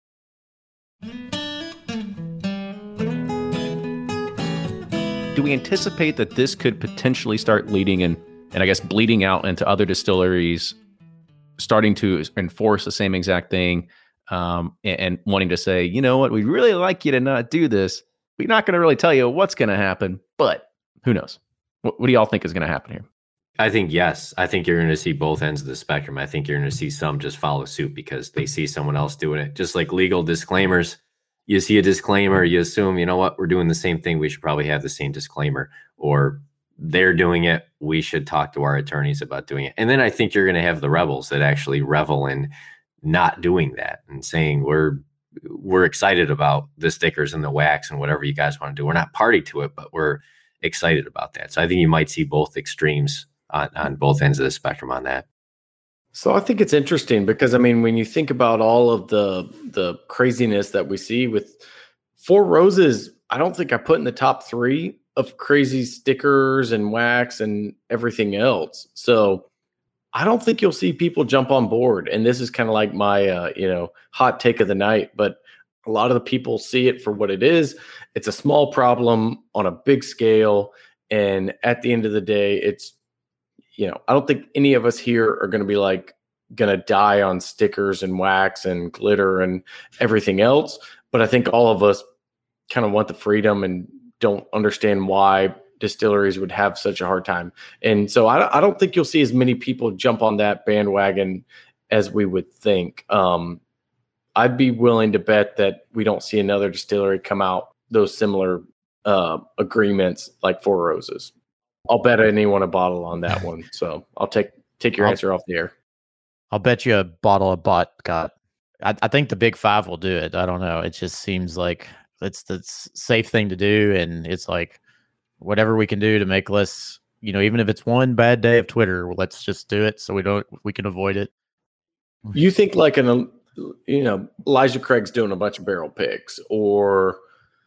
Do we anticipate that this could potentially start leading in, and I guess bleeding out into other distilleries starting to enforce the same exact thing, um, and, and wanting to say, you know what, we'd really like you to not do this. We're not going to really tell you what's going to happen, but who knows? What, what do y'all think is going to happen here? I think, yes. I think you're going to see both ends of the spectrum. I think you're going to see some just follow suit because they see someone else doing it. Just like legal disclaimers. You see a disclaimer, you assume, you know what, we're doing the same thing. We should probably have the same disclaimer. Or they're doing it. We should talk to our attorneys about doing it. And then I think you're going to have the rebels that actually revel in not doing that and saying, we're we're excited about the stickers and the wax and whatever you guys want to do. We're not party to it, but we're excited about that. So I think you might see both extremes on, on both ends of the spectrum on that. So I think it's interesting because, I mean, when you think about all of the the craziness that we see with Four Roses, I don't think I put in the top three of crazy stickers and wax and everything else. So I don't think you'll see people jump on board. And this is kind of like my, uh, you know, hot take of the night. But a lot of the people see it for what it is. It's a small problem on a big scale. And at the end of the day, it's, you know, I don't think any of us here are going to be like going to die on stickers and wax and glitter and everything else. But I think all of us kind of want the freedom and don't understand why distilleries would have such a hard time. And so I, I don't think you'll see as many people jump on that bandwagon as we would think. Um, I'd be willing to bet that we don't see another distillery come out those similar uh, agreements like Four Roses. I'll bet anyone a bottle on that one. So I'll take take your I'll, answer off the air. I'll bet you a bottle of bot got. I, I think the Big Five will do it. I don't know. It just seems like it's the safe thing to do, and it's like whatever we can do to make less. You know, even if it's one bad day of Twitter, well, let's just do it so we don't we can avoid it. You think like an you know Elijah Craig's doing a bunch of barrel picks, or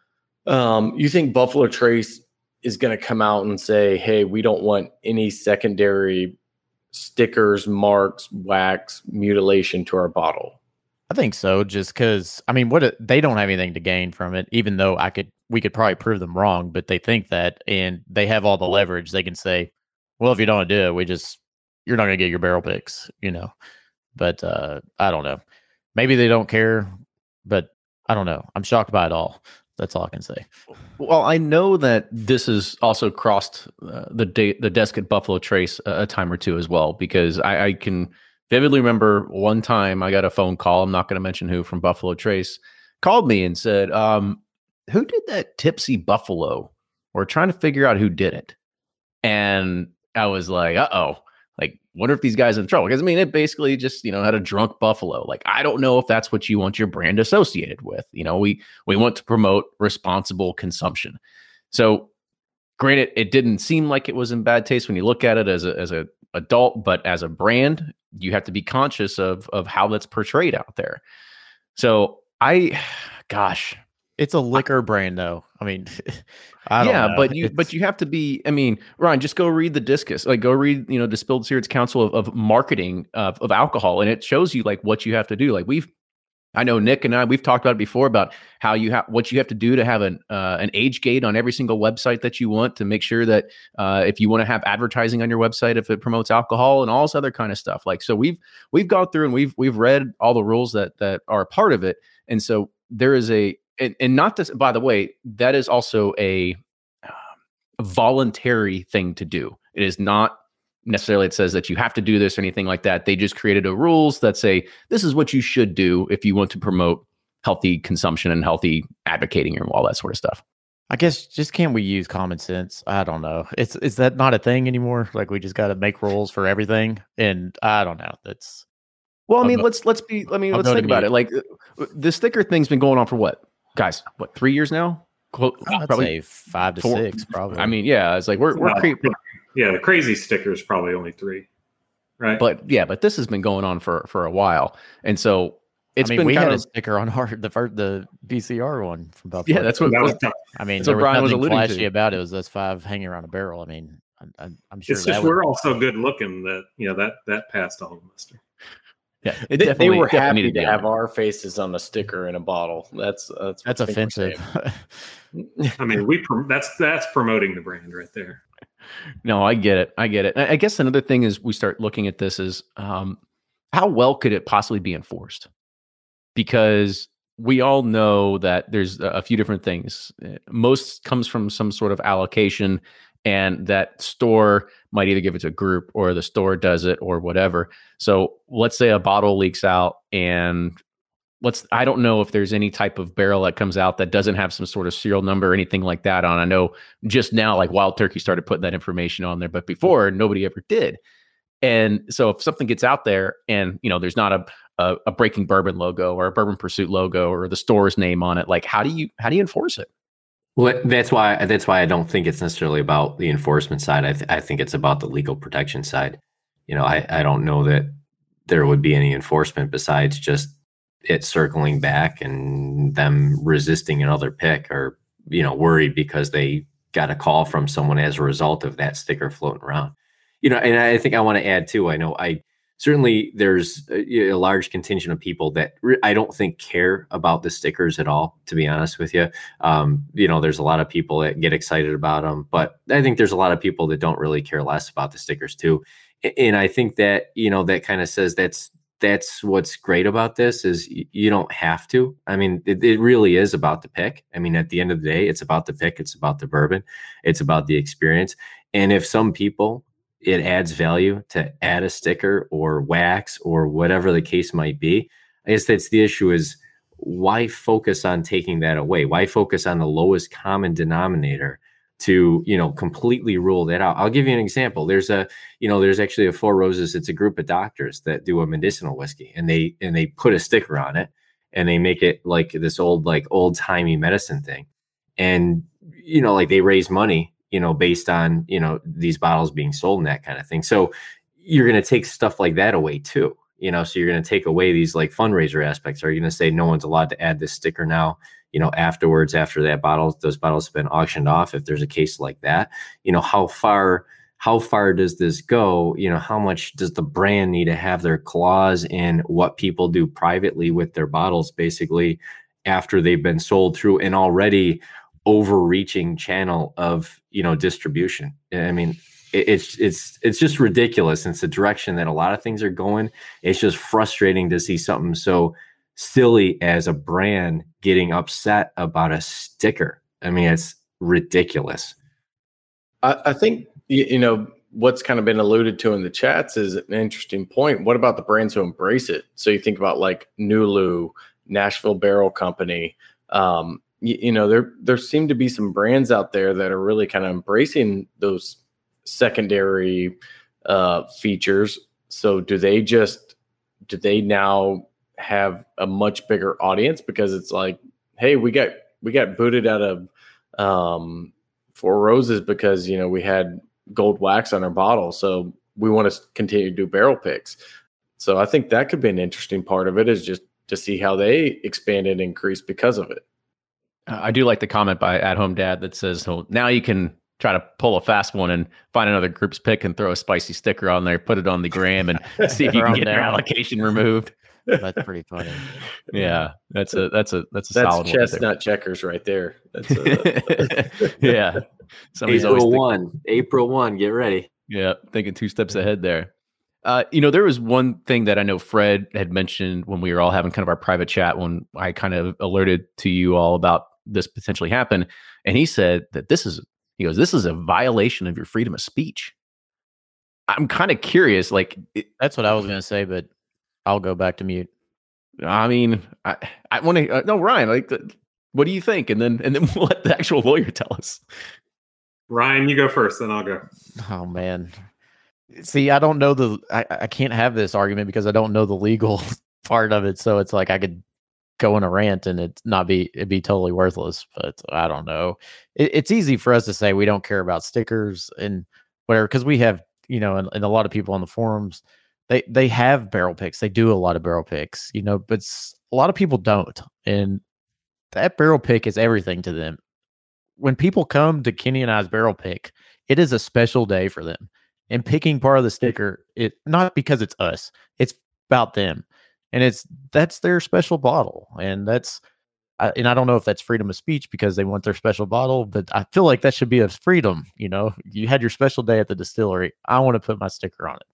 um, you think Buffalo Trace is going to come out and say, hey, we don't want any secondary stickers, marks, wax, mutilation to our bottle? I think so, just because, I mean, what it, they don't have anything to gain from it, even though I could, we could probably prove them wrong, but they think that, and they have all the leverage. They can say, well, if you don't do it, we just, you're not going to get your barrel picks, you know, but uh, I don't know. Maybe they don't care, but I don't know. I'm shocked by it all. That's all I can say. Well, I know that this has also crossed uh, the de- the desk at Buffalo Trace a, a time or two as well, because I, I can vividly remember one time I got a phone call. I'm not going to mention who, from Buffalo Trace, called me and said, um, who did that Tipsy Buffalo? We're trying to figure out who did it. And I was like, uh-oh. Like, wonder if these guys are in trouble. Because, I mean, it basically just, you know, had a drunk buffalo. Like, I don't know if that's what you want your brand associated with. You know, we we want to promote responsible consumption. So, granted, it didn't seem like it was in bad taste when you look at it as a as a adult, but as a brand, you have to be conscious of of how that's portrayed out there. So, I, gosh. It's a liquor brand, though. I mean, I don't yeah, know. but you it's, but you have to be. I mean, Ryan, just go read the Discus. Like, go read, you know, Distilled Spirits Council of, of Marketing of, of Alcohol, and it shows you like what you have to do. Like we've I know Nick and I, we've talked about it before about how you have, what you have to do to have an, uh, an age gate on every single website that you want to make sure that uh, if you want to have advertising on your website, if it promotes alcohol and all this other kind of stuff. Like, so we've, we've gone through and we've, we've read all the rules that, that are a part of it. And so there is a, and, and not this, by the way, that is also a, um, a voluntary thing to do. It is not necessarily it says that you have to do this or anything like that. They just created a rules that say this is what you should do if you want to promote healthy consumption and healthy advocating and all that sort of stuff. I guess just can't we use common sense? I don't know. It's is that not a thing anymore? Like we just got to make rules for everything, and I don't know. That's well, I mean, I'll let's let's be. I mean, I'll let's go think to about me. it. Like the sticker thing's been going on for what, guys? What, three years now? Clo- I'd probably say five to four. six, probably. I mean, yeah, it's like we're we're Well, cre- yeah, the crazy sticker is probably only three, right? but yeah, but this has been going on for for a while, and so it's I mean, been we kind had of a sticker on our the first the V C R one from about yeah. That's what. that was that's- tough. I mean, that's there what was Brian was nothing alluding flashy to. about it. It was us five hanging around a barrel. I mean, I'm, I'm, I'm sure It's that just would, we're all so good looking that you know that that passed all the muster. yeah, it They, they definitely- were definitely happy needed to be have on. our faces on a sticker in a bottle. That's that's that's what I think we're offensive. saying. I mean, we prom- that's that's promoting the brand right there. No, I get it. I get it. I I guess another thing is we start looking at this is um, how well could it possibly be enforced? Because we all know that there's a a few different things. Uh, Most comes from some sort of allocation, and that store might either give it to a group or the store does it or whatever. So let's say a bottle leaks out and let's I don't know if there's any type of barrel that comes out that doesn't have some sort of serial number or anything like that on. I know just now like Wild Turkey started putting that information on there, but before nobody ever did. And so if something gets out there and you know there's not a a, a Breaking Bourbon logo or a Bourbon Pursuit logo or the store's name on it, like how do you how do you enforce it? Well, that's why that's why I don't think it's necessarily about the enforcement side. I, th- I think it's about the legal protection side. You know, I, I don't know that there would be any enforcement besides just it circling back and them resisting another pick or, you know, worried because they got a call from someone as a result of that sticker floating around. You know, and I think I want to add too, I know I certainly there's a, a large contingent of people that re- I don't think care about the stickers at all, to be honest with you. Um, you know, there's a lot of people that get excited about them, but I think there's a lot of people that don't really care less about the stickers too. A- And I think that, you know, that kind of says that's, that's what's great about this is y- you don't have to. I mean, it, it really is about the pick. I mean, at the end of the day, it's about the pick. It's about the bourbon. It's about the experience. And if some people, it adds value to add a sticker or wax or whatever the case might be. I guess that's the issue is why focus on taking that away? Why focus on the lowest common denominator to, you know, completely rule that out? I'll give you an example. There's a, you know, there's actually a Four Roses. It's a group of doctors that do a medicinal whiskey and they, and they put a sticker on it and they make it like this old, like old timey medicine thing. And, you know, like they raise money, you know, based on, you know, these bottles being sold and that kind of thing. So you're going to take stuff like that away too, you know, so you're going to take away these like fundraiser aspects. Are you going to say no one's allowed to add this sticker now, you know, afterwards, after that bottle, those bottles have been auctioned off. If there's a case like that, you know, how far, how far does this go? You know, how much does the brand need to have their claws in what people do privately with their bottles, basically after they've been sold through an already overreaching channel of, you know, distribution. I mean, it, it's, it's, it's just ridiculous. It's the direction that a lot of things are going. It's just frustrating to see something so silly as a brand getting upset about a sticker. I mean, it's ridiculous. I, I think, you, you know, what's kind of been alluded to in the chats is an interesting point. What about the brands who embrace it? So you think about like Nulu, Nashville Barrel Company, um, You, you know, there there seem to be some brands out there that are really kind of embracing those secondary uh, features. So do they just, do they now have a much bigger audience because it's like, hey, we got, we got booted out of um, Four Roses because, you know, we had gold wax on our bottle. So we want to continue to do barrel picks. So I think that could be an interesting part of it is just to see how they expand and increase because of it. Uh, I do like the comment by At Home Dad that says, "So now you can try to pull a fast one and find another group's pick and throw a spicy sticker on there, put it on the gram, and see if you can get their allocation removed." That's pretty funny. Yeah, that's a that's a that's a That's solid chestnut checkers right there. That's a, yeah. Somebody's April always one. thinking, April one. Get ready. yeah, thinking two steps ahead there. Uh, you know, there was one thing that I know Fred had mentioned when we were all having kind of our private chat when I kind of alerted to you all about this potentially happen, and he said that this is he goes this is a violation of your freedom of speech. I'm kind of curious, like it, That's what I was going to say, but I'll go back to mute. I mean, I, I want to uh, no Ryan, like, what do you think? And then and then we'll let the actual lawyer tell us. Ryan, you go first, then I'll go. Oh man. See, I don't know the I, I can't have this argument because I don't know the legal part of it. So it's like I could go in a rant and it not be it'd be totally worthless. But I don't know. It, it's easy for us to say we don't care about stickers and whatever because we have, you know, and, and a lot of people on the forums, they they have barrel picks. They do a lot of barrel picks, you know, but a lot of people don't. And that barrel pick is everything to them. When people come to Kenny and I's barrel pick, it is a special day for them. And picking part of the sticker, it not because it's us, it's about them, and it's that's their special bottle, and that's I, and I don't know if that's freedom of speech because they want their special bottle, but I feel like that should be a freedom. You know, you had your special day at the distillery. I want to put my sticker on it.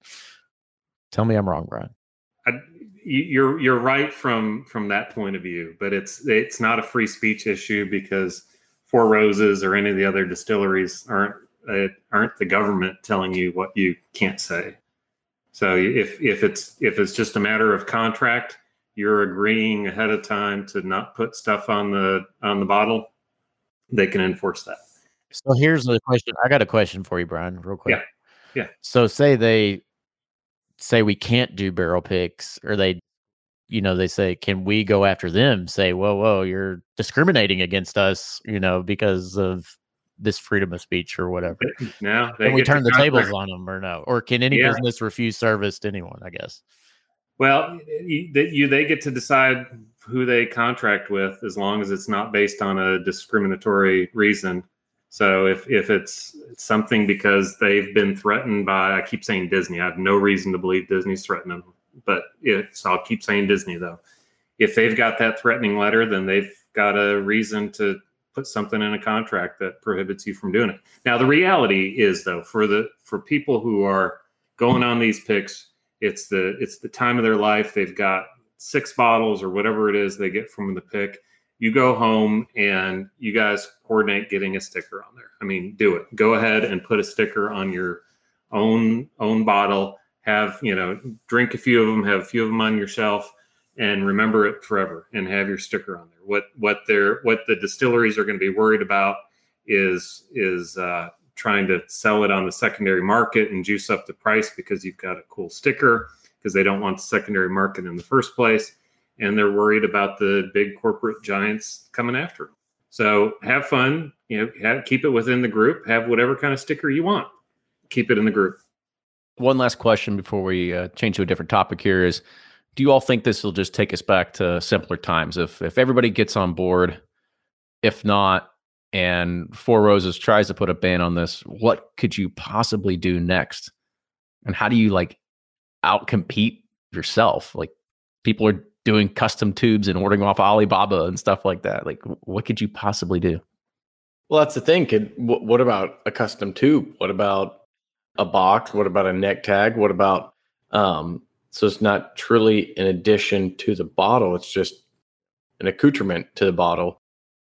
Tell me I'm wrong, Brian. I, you're you're right from from that point of view, but it's it's not a free speech issue because Four Roses or any of the other distilleries aren't. It aren't the government telling you what you can't say. So if if it's if it's just a matter of contract, you're agreeing ahead of time to not put stuff on the on the bottle, they can enforce that. So here's the question. I got a question for you, Brian, real quick. Yeah. Yeah. So say they say we can't do barrel picks, or they, you know, they say, can we go after them? Say, whoa, whoa, you're discriminating against us, you know, because of this freedom of speech or whatever. No, they can we get turn to the tables contract. on them or no? Or can any Yeah. business refuse service to anyone, I guess? Well, you, they- you they get to decide who they contract with as long as it's not based on a discriminatory reason. So if if it's something because they've been threatened by, I keep saying Disney. I have no reason to believe Disney's threatening them, but it's, I'll keep saying Disney though. If they've got that threatening letter, then they've got a reason to put something in a contract that prohibits you from doing it. Now, the reality is though, for the for people who are going on these picks, it's the it's the time of their life. They've got six bottles or whatever it is they get from the pick. You go home and you guys coordinate getting a sticker on there. I mean, do it. Go ahead and put a sticker on your own own bottle. Have, you know, drink a few of them, have a few of them on your shelf, and remember it forever and have your sticker on there. What what they're what the distilleries are going to be worried about is is uh, trying to sell it on the secondary market and juice up the price because you've got a cool sticker, because they don't want the secondary market in the first place. And they're worried about the big corporate giants coming after them. So have fun, you know, have, keep it within the group, have whatever kind of sticker you want. Keep it in the group. One last question before we uh, change to a different topic here is, do you all think this will just take us back to simpler times? If if everybody gets on board, if not, and Four Roses tries to put a ban on this, what could you possibly do next? And how do you like outcompete yourself? Like, people are doing custom tubes and ordering off Alibaba and stuff like that. Like, what could you possibly do? Well, that's the thing. Could, w- what about a custom tube? What about a box? What about a neck tag? What about, um, so it's not truly an addition to the bottle. It's just an accoutrement to the bottle.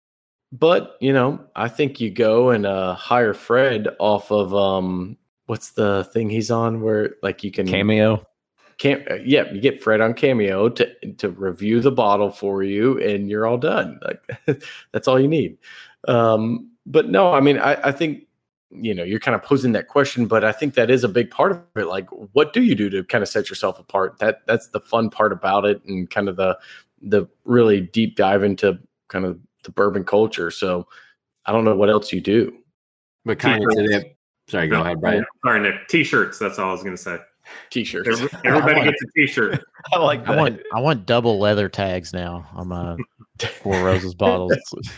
But, you know, I think you go and uh, hire Fred off of, um, what's the thing he's on where like you can Cameo. Cam- yeah, you get Fred on Cameo to to review the bottle for you, and you're all done. Like that's all you need. Um, but no, I mean, I, I think you know you're kind of posing that question, but I think that is a big part of it. Like, what do you do to kind of set yourself apart? That that's the fun part about it, and kind of the the really deep dive into kind of the bourbon culture. So I don't know what else you do. But kind of to that. Sorry, go No, ahead, Brian. Sorry, Nick. T-shirts. That's all I was going to say. T-shirts. Every- Everybody gets a T-shirt. I like I want I want double leather tags now on my Four Roses bottles.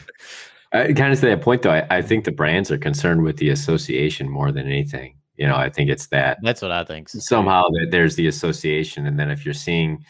Uh, kind of to that point, though, I, I think the brands are concerned with the association more than anything. You know, I think it's that That's what I think. somehow that there's the association, and then if you're seeing,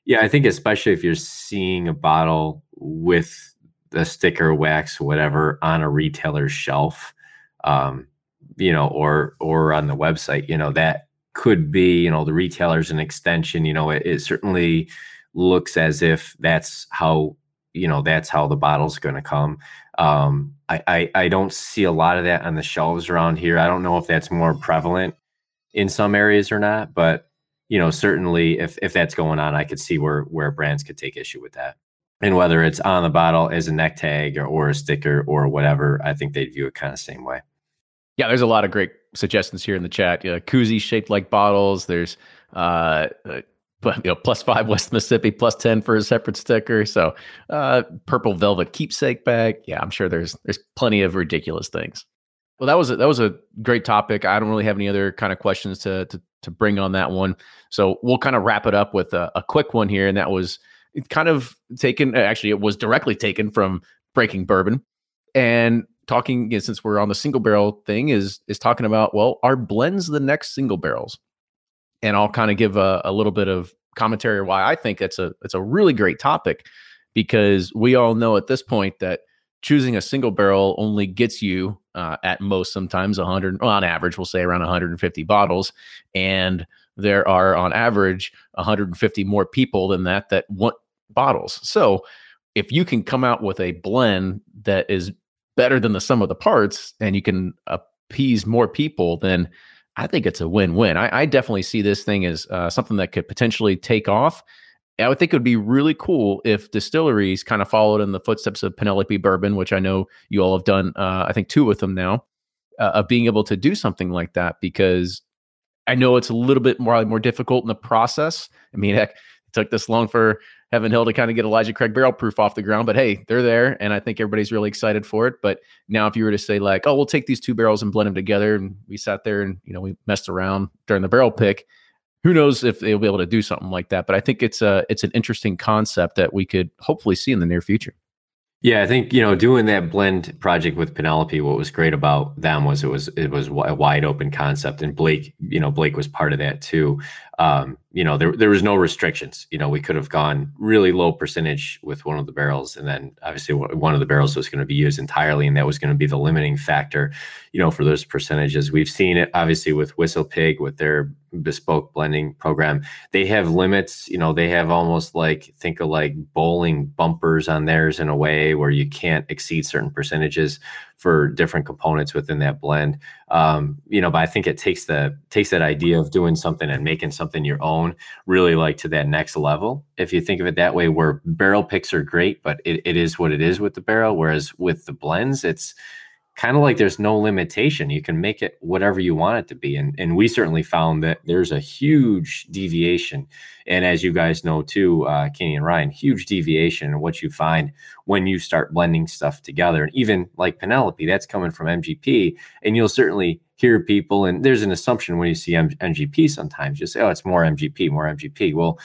Yeah, I think especially if you're seeing a bottle with the sticker, wax, whatever on a retailer's shelf, um, you know, or or on the website, you know, that could be, you know, the retailer's an extension. You know, it, it certainly looks as if that's how, you know, that's how the bottle's going to come. Um, I, I I don't see a lot of that on the shelves around here. I don't know if that's more prevalent in some areas or not, but you know, certainly if if that's going on, I could see where where brands could take issue with that. And whether it's on the bottle as a neck tag or, or a sticker or whatever, I think they'd view it kind of the same way. Yeah, there's a lot of great suggestions here in the chat. Uh, koozies shaped like bottles. There's uh, uh, you know, plus five West Mississippi, plus ten for a separate sticker. So uh, purple velvet keepsake bag. Yeah, I'm sure there's there's plenty of ridiculous things. Well, that was a, that was a great topic. I don't really have any other kind of questions to to to bring on that one. So we'll kind of wrap it up with a, a quick one here, and that was kind of taken. Actually, it was directly taken from Breaking Bourbon, and talking, you know, since we're on the single barrel thing, is is talking about, well, are blends the next single barrels? And I'll kind of give a, a little bit of commentary why I think it's a it's a really great topic, because we all know at this point that choosing a single barrel only gets you uh, at most sometimes one hundred, well, on average, we'll say around one hundred fifty bottles. And there are on average one hundred fifty more people than that that want bottles. So if you can come out with a blend that is better than the sum of the parts and you can appease more people, then I think it's a win-win. I, I definitely see this thing as uh, something that could potentially take off. I would think it would be really cool if distilleries kind of followed in the footsteps of Penelope Bourbon, which I know you all have done, uh, I think two with them now, uh, of being able to do something like that, because I know it's a little bit more, more difficult in the process. I mean, heck, it took this long for Heaven Hill to kind of get Elijah Craig Barrel Proof off the ground, but hey, they're there, and I think everybody's really excited for it. But now if you were to say like, oh, we'll take these two barrels and blend them together, and we sat there and, you know, we messed around during the barrel pick, who knows if they'll be able to do something like that. But I think it's a, it's an interesting concept that we could hopefully see in the near future. Yeah, I think, you know, doing that blend project with Penelope, what was great about them was it was it was a wide open concept, and Blake, you know, Blake was part of that too. Um, you know, there there was no restrictions. You know, we could have gone really low percentage with one of the barrels, and then obviously one of the barrels was going to be used entirely, and that was going to be the limiting factor, you know, for those percentages. We've seen it obviously with Whistle Pig with their bespoke blending program. They have limits. You know, they have almost like, think of like bowling bumpers on theirs in a way where you can't exceed certain percentages for different components within that blend. Um, you know, but I think it takes the takes that idea of doing something and making something your own really like to that next level. If you think of it that way, where barrel picks are great, but it, it is what it is with the barrel. Whereas with the blends, it's kind of like there's no limitation. You can make it whatever you want it to be. And, and we certainly found that there's a huge deviation. And as you guys know too, uh, Kenny and Ryan, huge deviation in what you find when you start blending stuff together. And even like Penelope, that's coming from M G P. And you'll certainly hear people, and there's an assumption when you see M- MGP sometimes, you say, oh, it's more M G P, more M G P. Well,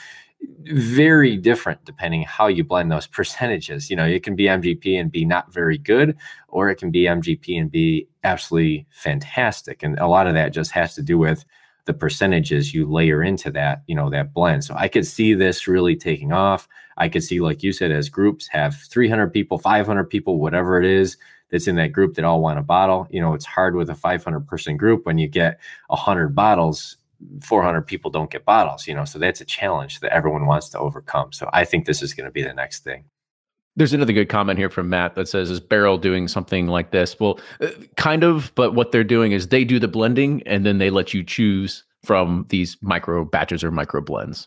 very different depending how you blend those percentages. You know, it can be M G P and be not very good, or it can be M G P and be absolutely fantastic. And a lot of that just has to do with the percentages you layer into that, you know, that blend. So I could see this really taking off. I could see, like you said, as groups have three hundred people, five hundred people, whatever it is that's in that group that all want a bottle. You know, it's hard with a five hundred person group when you get one hundred bottles. four hundred people don't get bottles, you know, so that's a challenge that everyone wants to overcome. So I think this is going to be the next thing. There's another good comment here from Matt that says, is Barrel doing something like this? Well, uh, kind of, but what they're doing is they do the blending and then they let you choose from these micro batches or micro blends.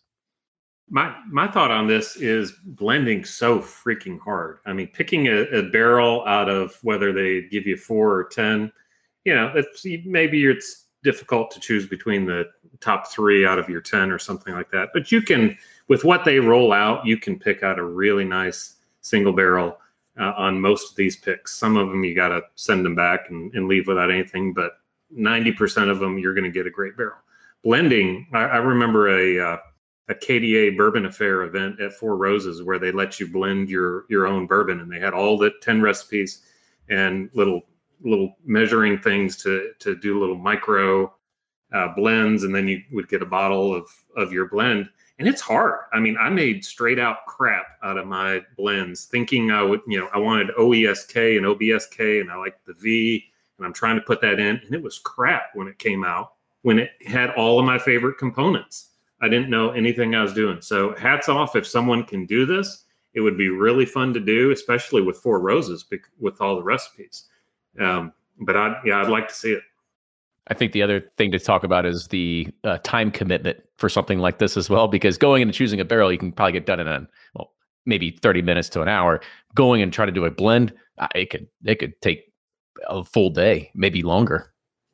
My my thought on this is blending so freaking hard. I mean, picking a, a barrel out of whether they give you four or ten, you know, it's, maybe it's difficult to choose between the top three out of your ten or something like that. But you can, with what they roll out, you can pick out a really nice single barrel uh, on most of these picks. Some of them you got to send them back and, and leave without anything, but ninety percent of them you're going to get a great barrel. Blending, I, I remember a uh, a K D A Bourbon Affair event at Four Roses where they let you blend your your own bourbon, and they had all the ten recipes and little little measuring things to to do little micro uh, blends, and then you would get a bottle of of your blend. And it's hard. I mean, I made straight out crap out of my blends, thinking I would, you know, I wanted O E S K and O B S K, and I liked the V, and I'm trying to put that in, and it was crap when it came out, when it had all of my favorite components. I didn't know anything I was doing. So hats off if someone can do this. It would be really fun to do, especially with Four Roses, with all the recipes. Um, but I, yeah, I'd like to see it. I think the other thing to talk about is the uh, time commitment for something like this as well, because going in and choosing a barrel, you can probably get done in, a, well, maybe thirty minutes to an hour. Going and try to do a blend, uh, it could it could take a full day, maybe longer.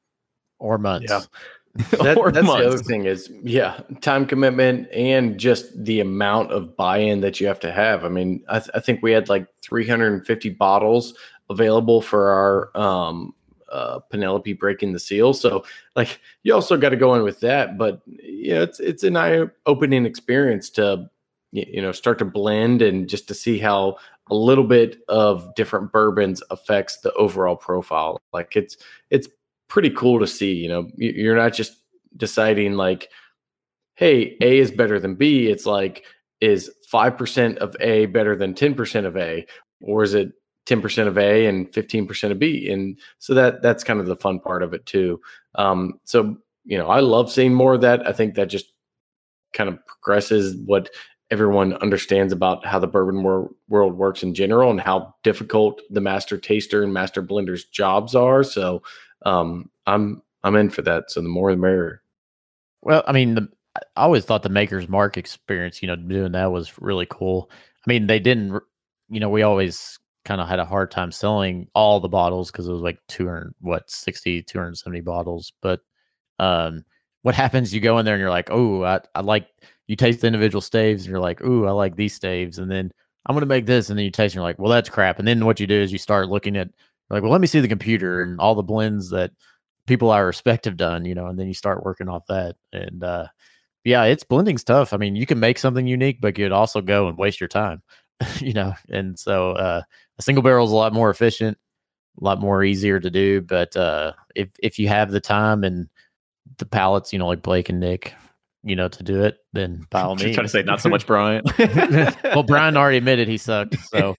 Or months. Yeah. That, or that's months. the other thing is, yeah, time commitment and just the amount of buy-in that you have to have. I mean, I, th- I think we had like three hundred fifty bottles available for our um, uh, Penelope Breaking the Seal. So, like, you also got to go in with that. But yeah, it's it's an eye-opening experience to you know start to blend and just to see how a little bit of different bourbons affects the overall profile. Like, it's it's pretty cool to see. You know, you're not just deciding like, hey, A is better than B. It's like, is five percent of A better than ten percent of A, or is it ten percent of A and fifteen percent of B? And so that that's kind of the fun part of it too. Um, so, you know, I love seeing more of that. I think that just kind of progresses what everyone understands about how the bourbon wor- world works in general and how difficult the master taster and master blender's jobs are. So um, I'm I'm in for that. So the more the merrier. Well, I mean, the, I always thought the Maker's Mark experience, you know, doing that was really cool. I mean, they didn't, you know, we always kind of had a hard time selling all the bottles because it was like two hundred, what, sixty, two hundred seventy bottles. But um, what happens, you go in there and you're like, oh, I, I like, you taste the individual staves and you're like, ooh, I like these staves. And then I'm going to make this. And then you taste and you're like, well, that's crap. And then what you do is you start looking at, like, well, let me see the computer and all the blends that people I respect have done, you know, and then you start working off that. And uh, yeah, it's blending's tough. I mean, you can make something unique, but you'd also go and waste your time, you know. And so uh, a single barrel is a lot more efficient, a lot more easier to do. But uh, if if you have the time and the palates, you know, like Blake and Nick, you know, to do it, then by all means. You're trying to say not so much Brian. Well, Brian already admitted he sucked. So,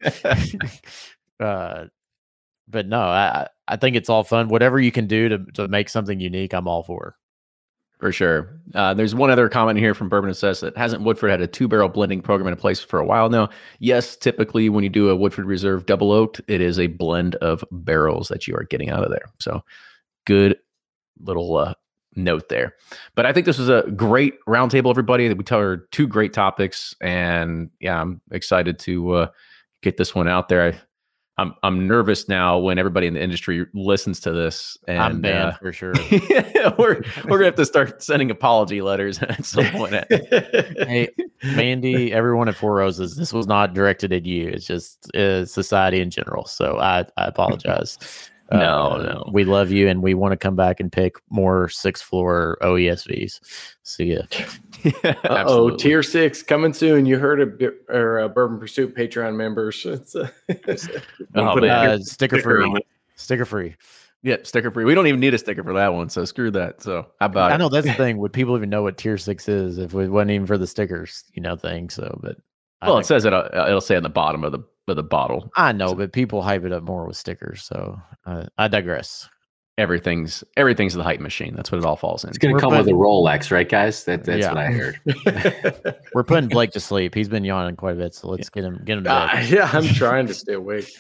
uh, but no, I I think it's all fun. Whatever you can do to to make something unique, I'm all for. For sure. Uh, there's one other comment here from Bourbon Assess that hasn't Woodford had a two barrel blending program in place for a while now. Yes, typically when you do a Woodford Reserve double oaked, it is a blend of barrels that you are getting out of there. So good little uh, note there. But I think this was a great roundtable, everybody. We covered two great topics, and yeah, I'm excited to uh, get this one out there. I, I'm I'm nervous now when everybody in the industry listens to this. And I'm banned uh, for sure. we're we're gonna have to start sending apology letters at some point. Hey, Mandy, everyone at Four Roses, this was not directed at you. It's just uh, society in general. So I I apologize. No, uh, no. We love you, and we want to come back and pick more sixth floor O E S Vs. See ya. Oh, tier six coming soon. You heard of or uh, Bourbon Pursuit Patreon members. It's, uh, Oh, put a man. Uh, sticker sticker free. on it. Sticker free. Yeah, sticker free. We don't even need a sticker for that one, so screw that. So how about I it? know that's the thing. Would people even know what tier six is if it wasn't even for the stickers, you know, thing? So, but I Well, it think- says it. Uh, it'll say on the bottom of the of the bottle. I know, but people hype it up more with stickers. So uh, I digress. Everything's everything's the hype machine. That's what it all falls in. It's going We're to come with a putting- Rolex, right, guys? That, that's Yeah. what I heard. We're putting Blake to sleep. He's been yawning quite a bit, so let's get him get him to uh, bed. yeah, I'm trying to stay awake.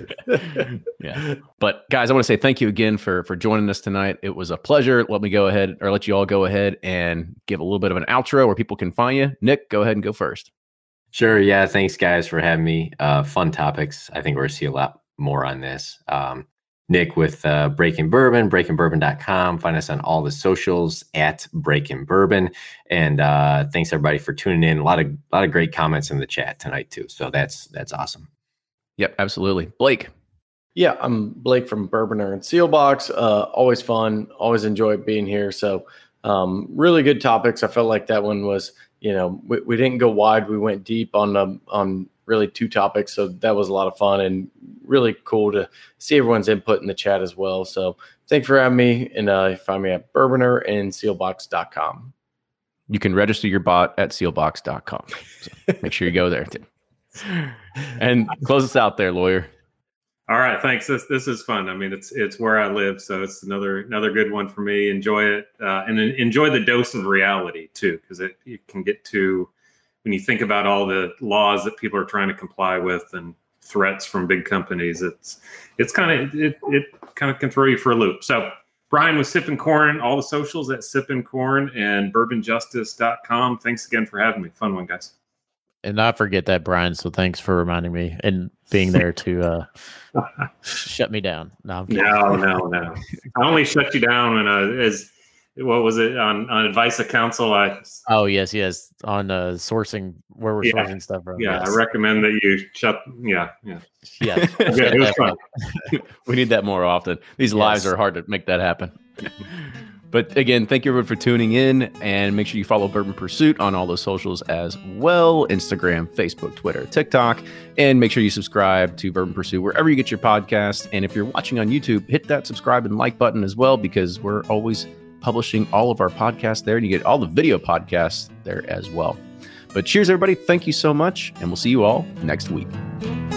Yeah. But guys, I want to say thank you again for for joining us tonight. It was a pleasure. Let me go ahead or let you all go ahead and give a little bit of an outro where people can find you. Nick, go ahead and go first. Sure. Yeah. Thanks, guys, for having me. Uh, fun topics. I think we're going to see a lot more on this. Um, Nick with uh, Breaking Bourbon, breaking bourbon dot com. Find us on all the socials at Breaking Bourbon. And uh, thanks, everybody, for tuning in. A lot of a lot of great comments in the chat tonight, too. So that's that's awesome. Yep, absolutely. Blake. Yeah, I'm Blake from Bourboner and Sealbox. Uh, always fun. Always enjoy being here. So um, really good topics. I felt like that one was, you know, we, we didn't go wide. We went deep on um, on really two topics. So that was a lot of fun and really cool to see everyone's input in the chat as well. So thanks for having me. And uh, you find me at Bourboner and sealbox dot com. You can register your bot at sealbox dot com. So make sure you go there too. And close us out there, lawyer. All right, thanks. This this is fun. I mean, it's it's where I live, so it's another another good one for me. Enjoy it, uh, and enjoy the dose of reality too, because it you can get to when you think about all the laws that people are trying to comply with and threats from big companies. It's it's kind of it it kind of can throw you for a loop. So Brian with Sippin' Corn, all the socials at Sippin' Corn and bourbon justice dot com. Thanks again for having me. Fun one, guys. And I forget that, Brian. So thanks for reminding me and being there to uh, shut me down. No, I'm no, no, no. I only shut you down when uh, as what was it on, on advice of counsel? I oh yes, yes, on uh, sourcing where we're yeah, sourcing stuff from. Yeah, yes. I recommend that you shut. Yeah, yeah, yeah. Okay, it was fun. We need that more often. These yes. lives are hard to make that happen. But again, thank you everyone for tuning in, and make sure you follow Bourbon Pursuit on all those socials as well: Instagram, Facebook, Twitter, TikTok, and make sure you subscribe to Bourbon Pursuit wherever you get your podcast. And if you're watching on YouTube, hit that subscribe and like button as well, because we're always publishing all of our podcasts there, and you get all the video podcasts there as well. But cheers, everybody. Thank you so much, and we'll see you all next week.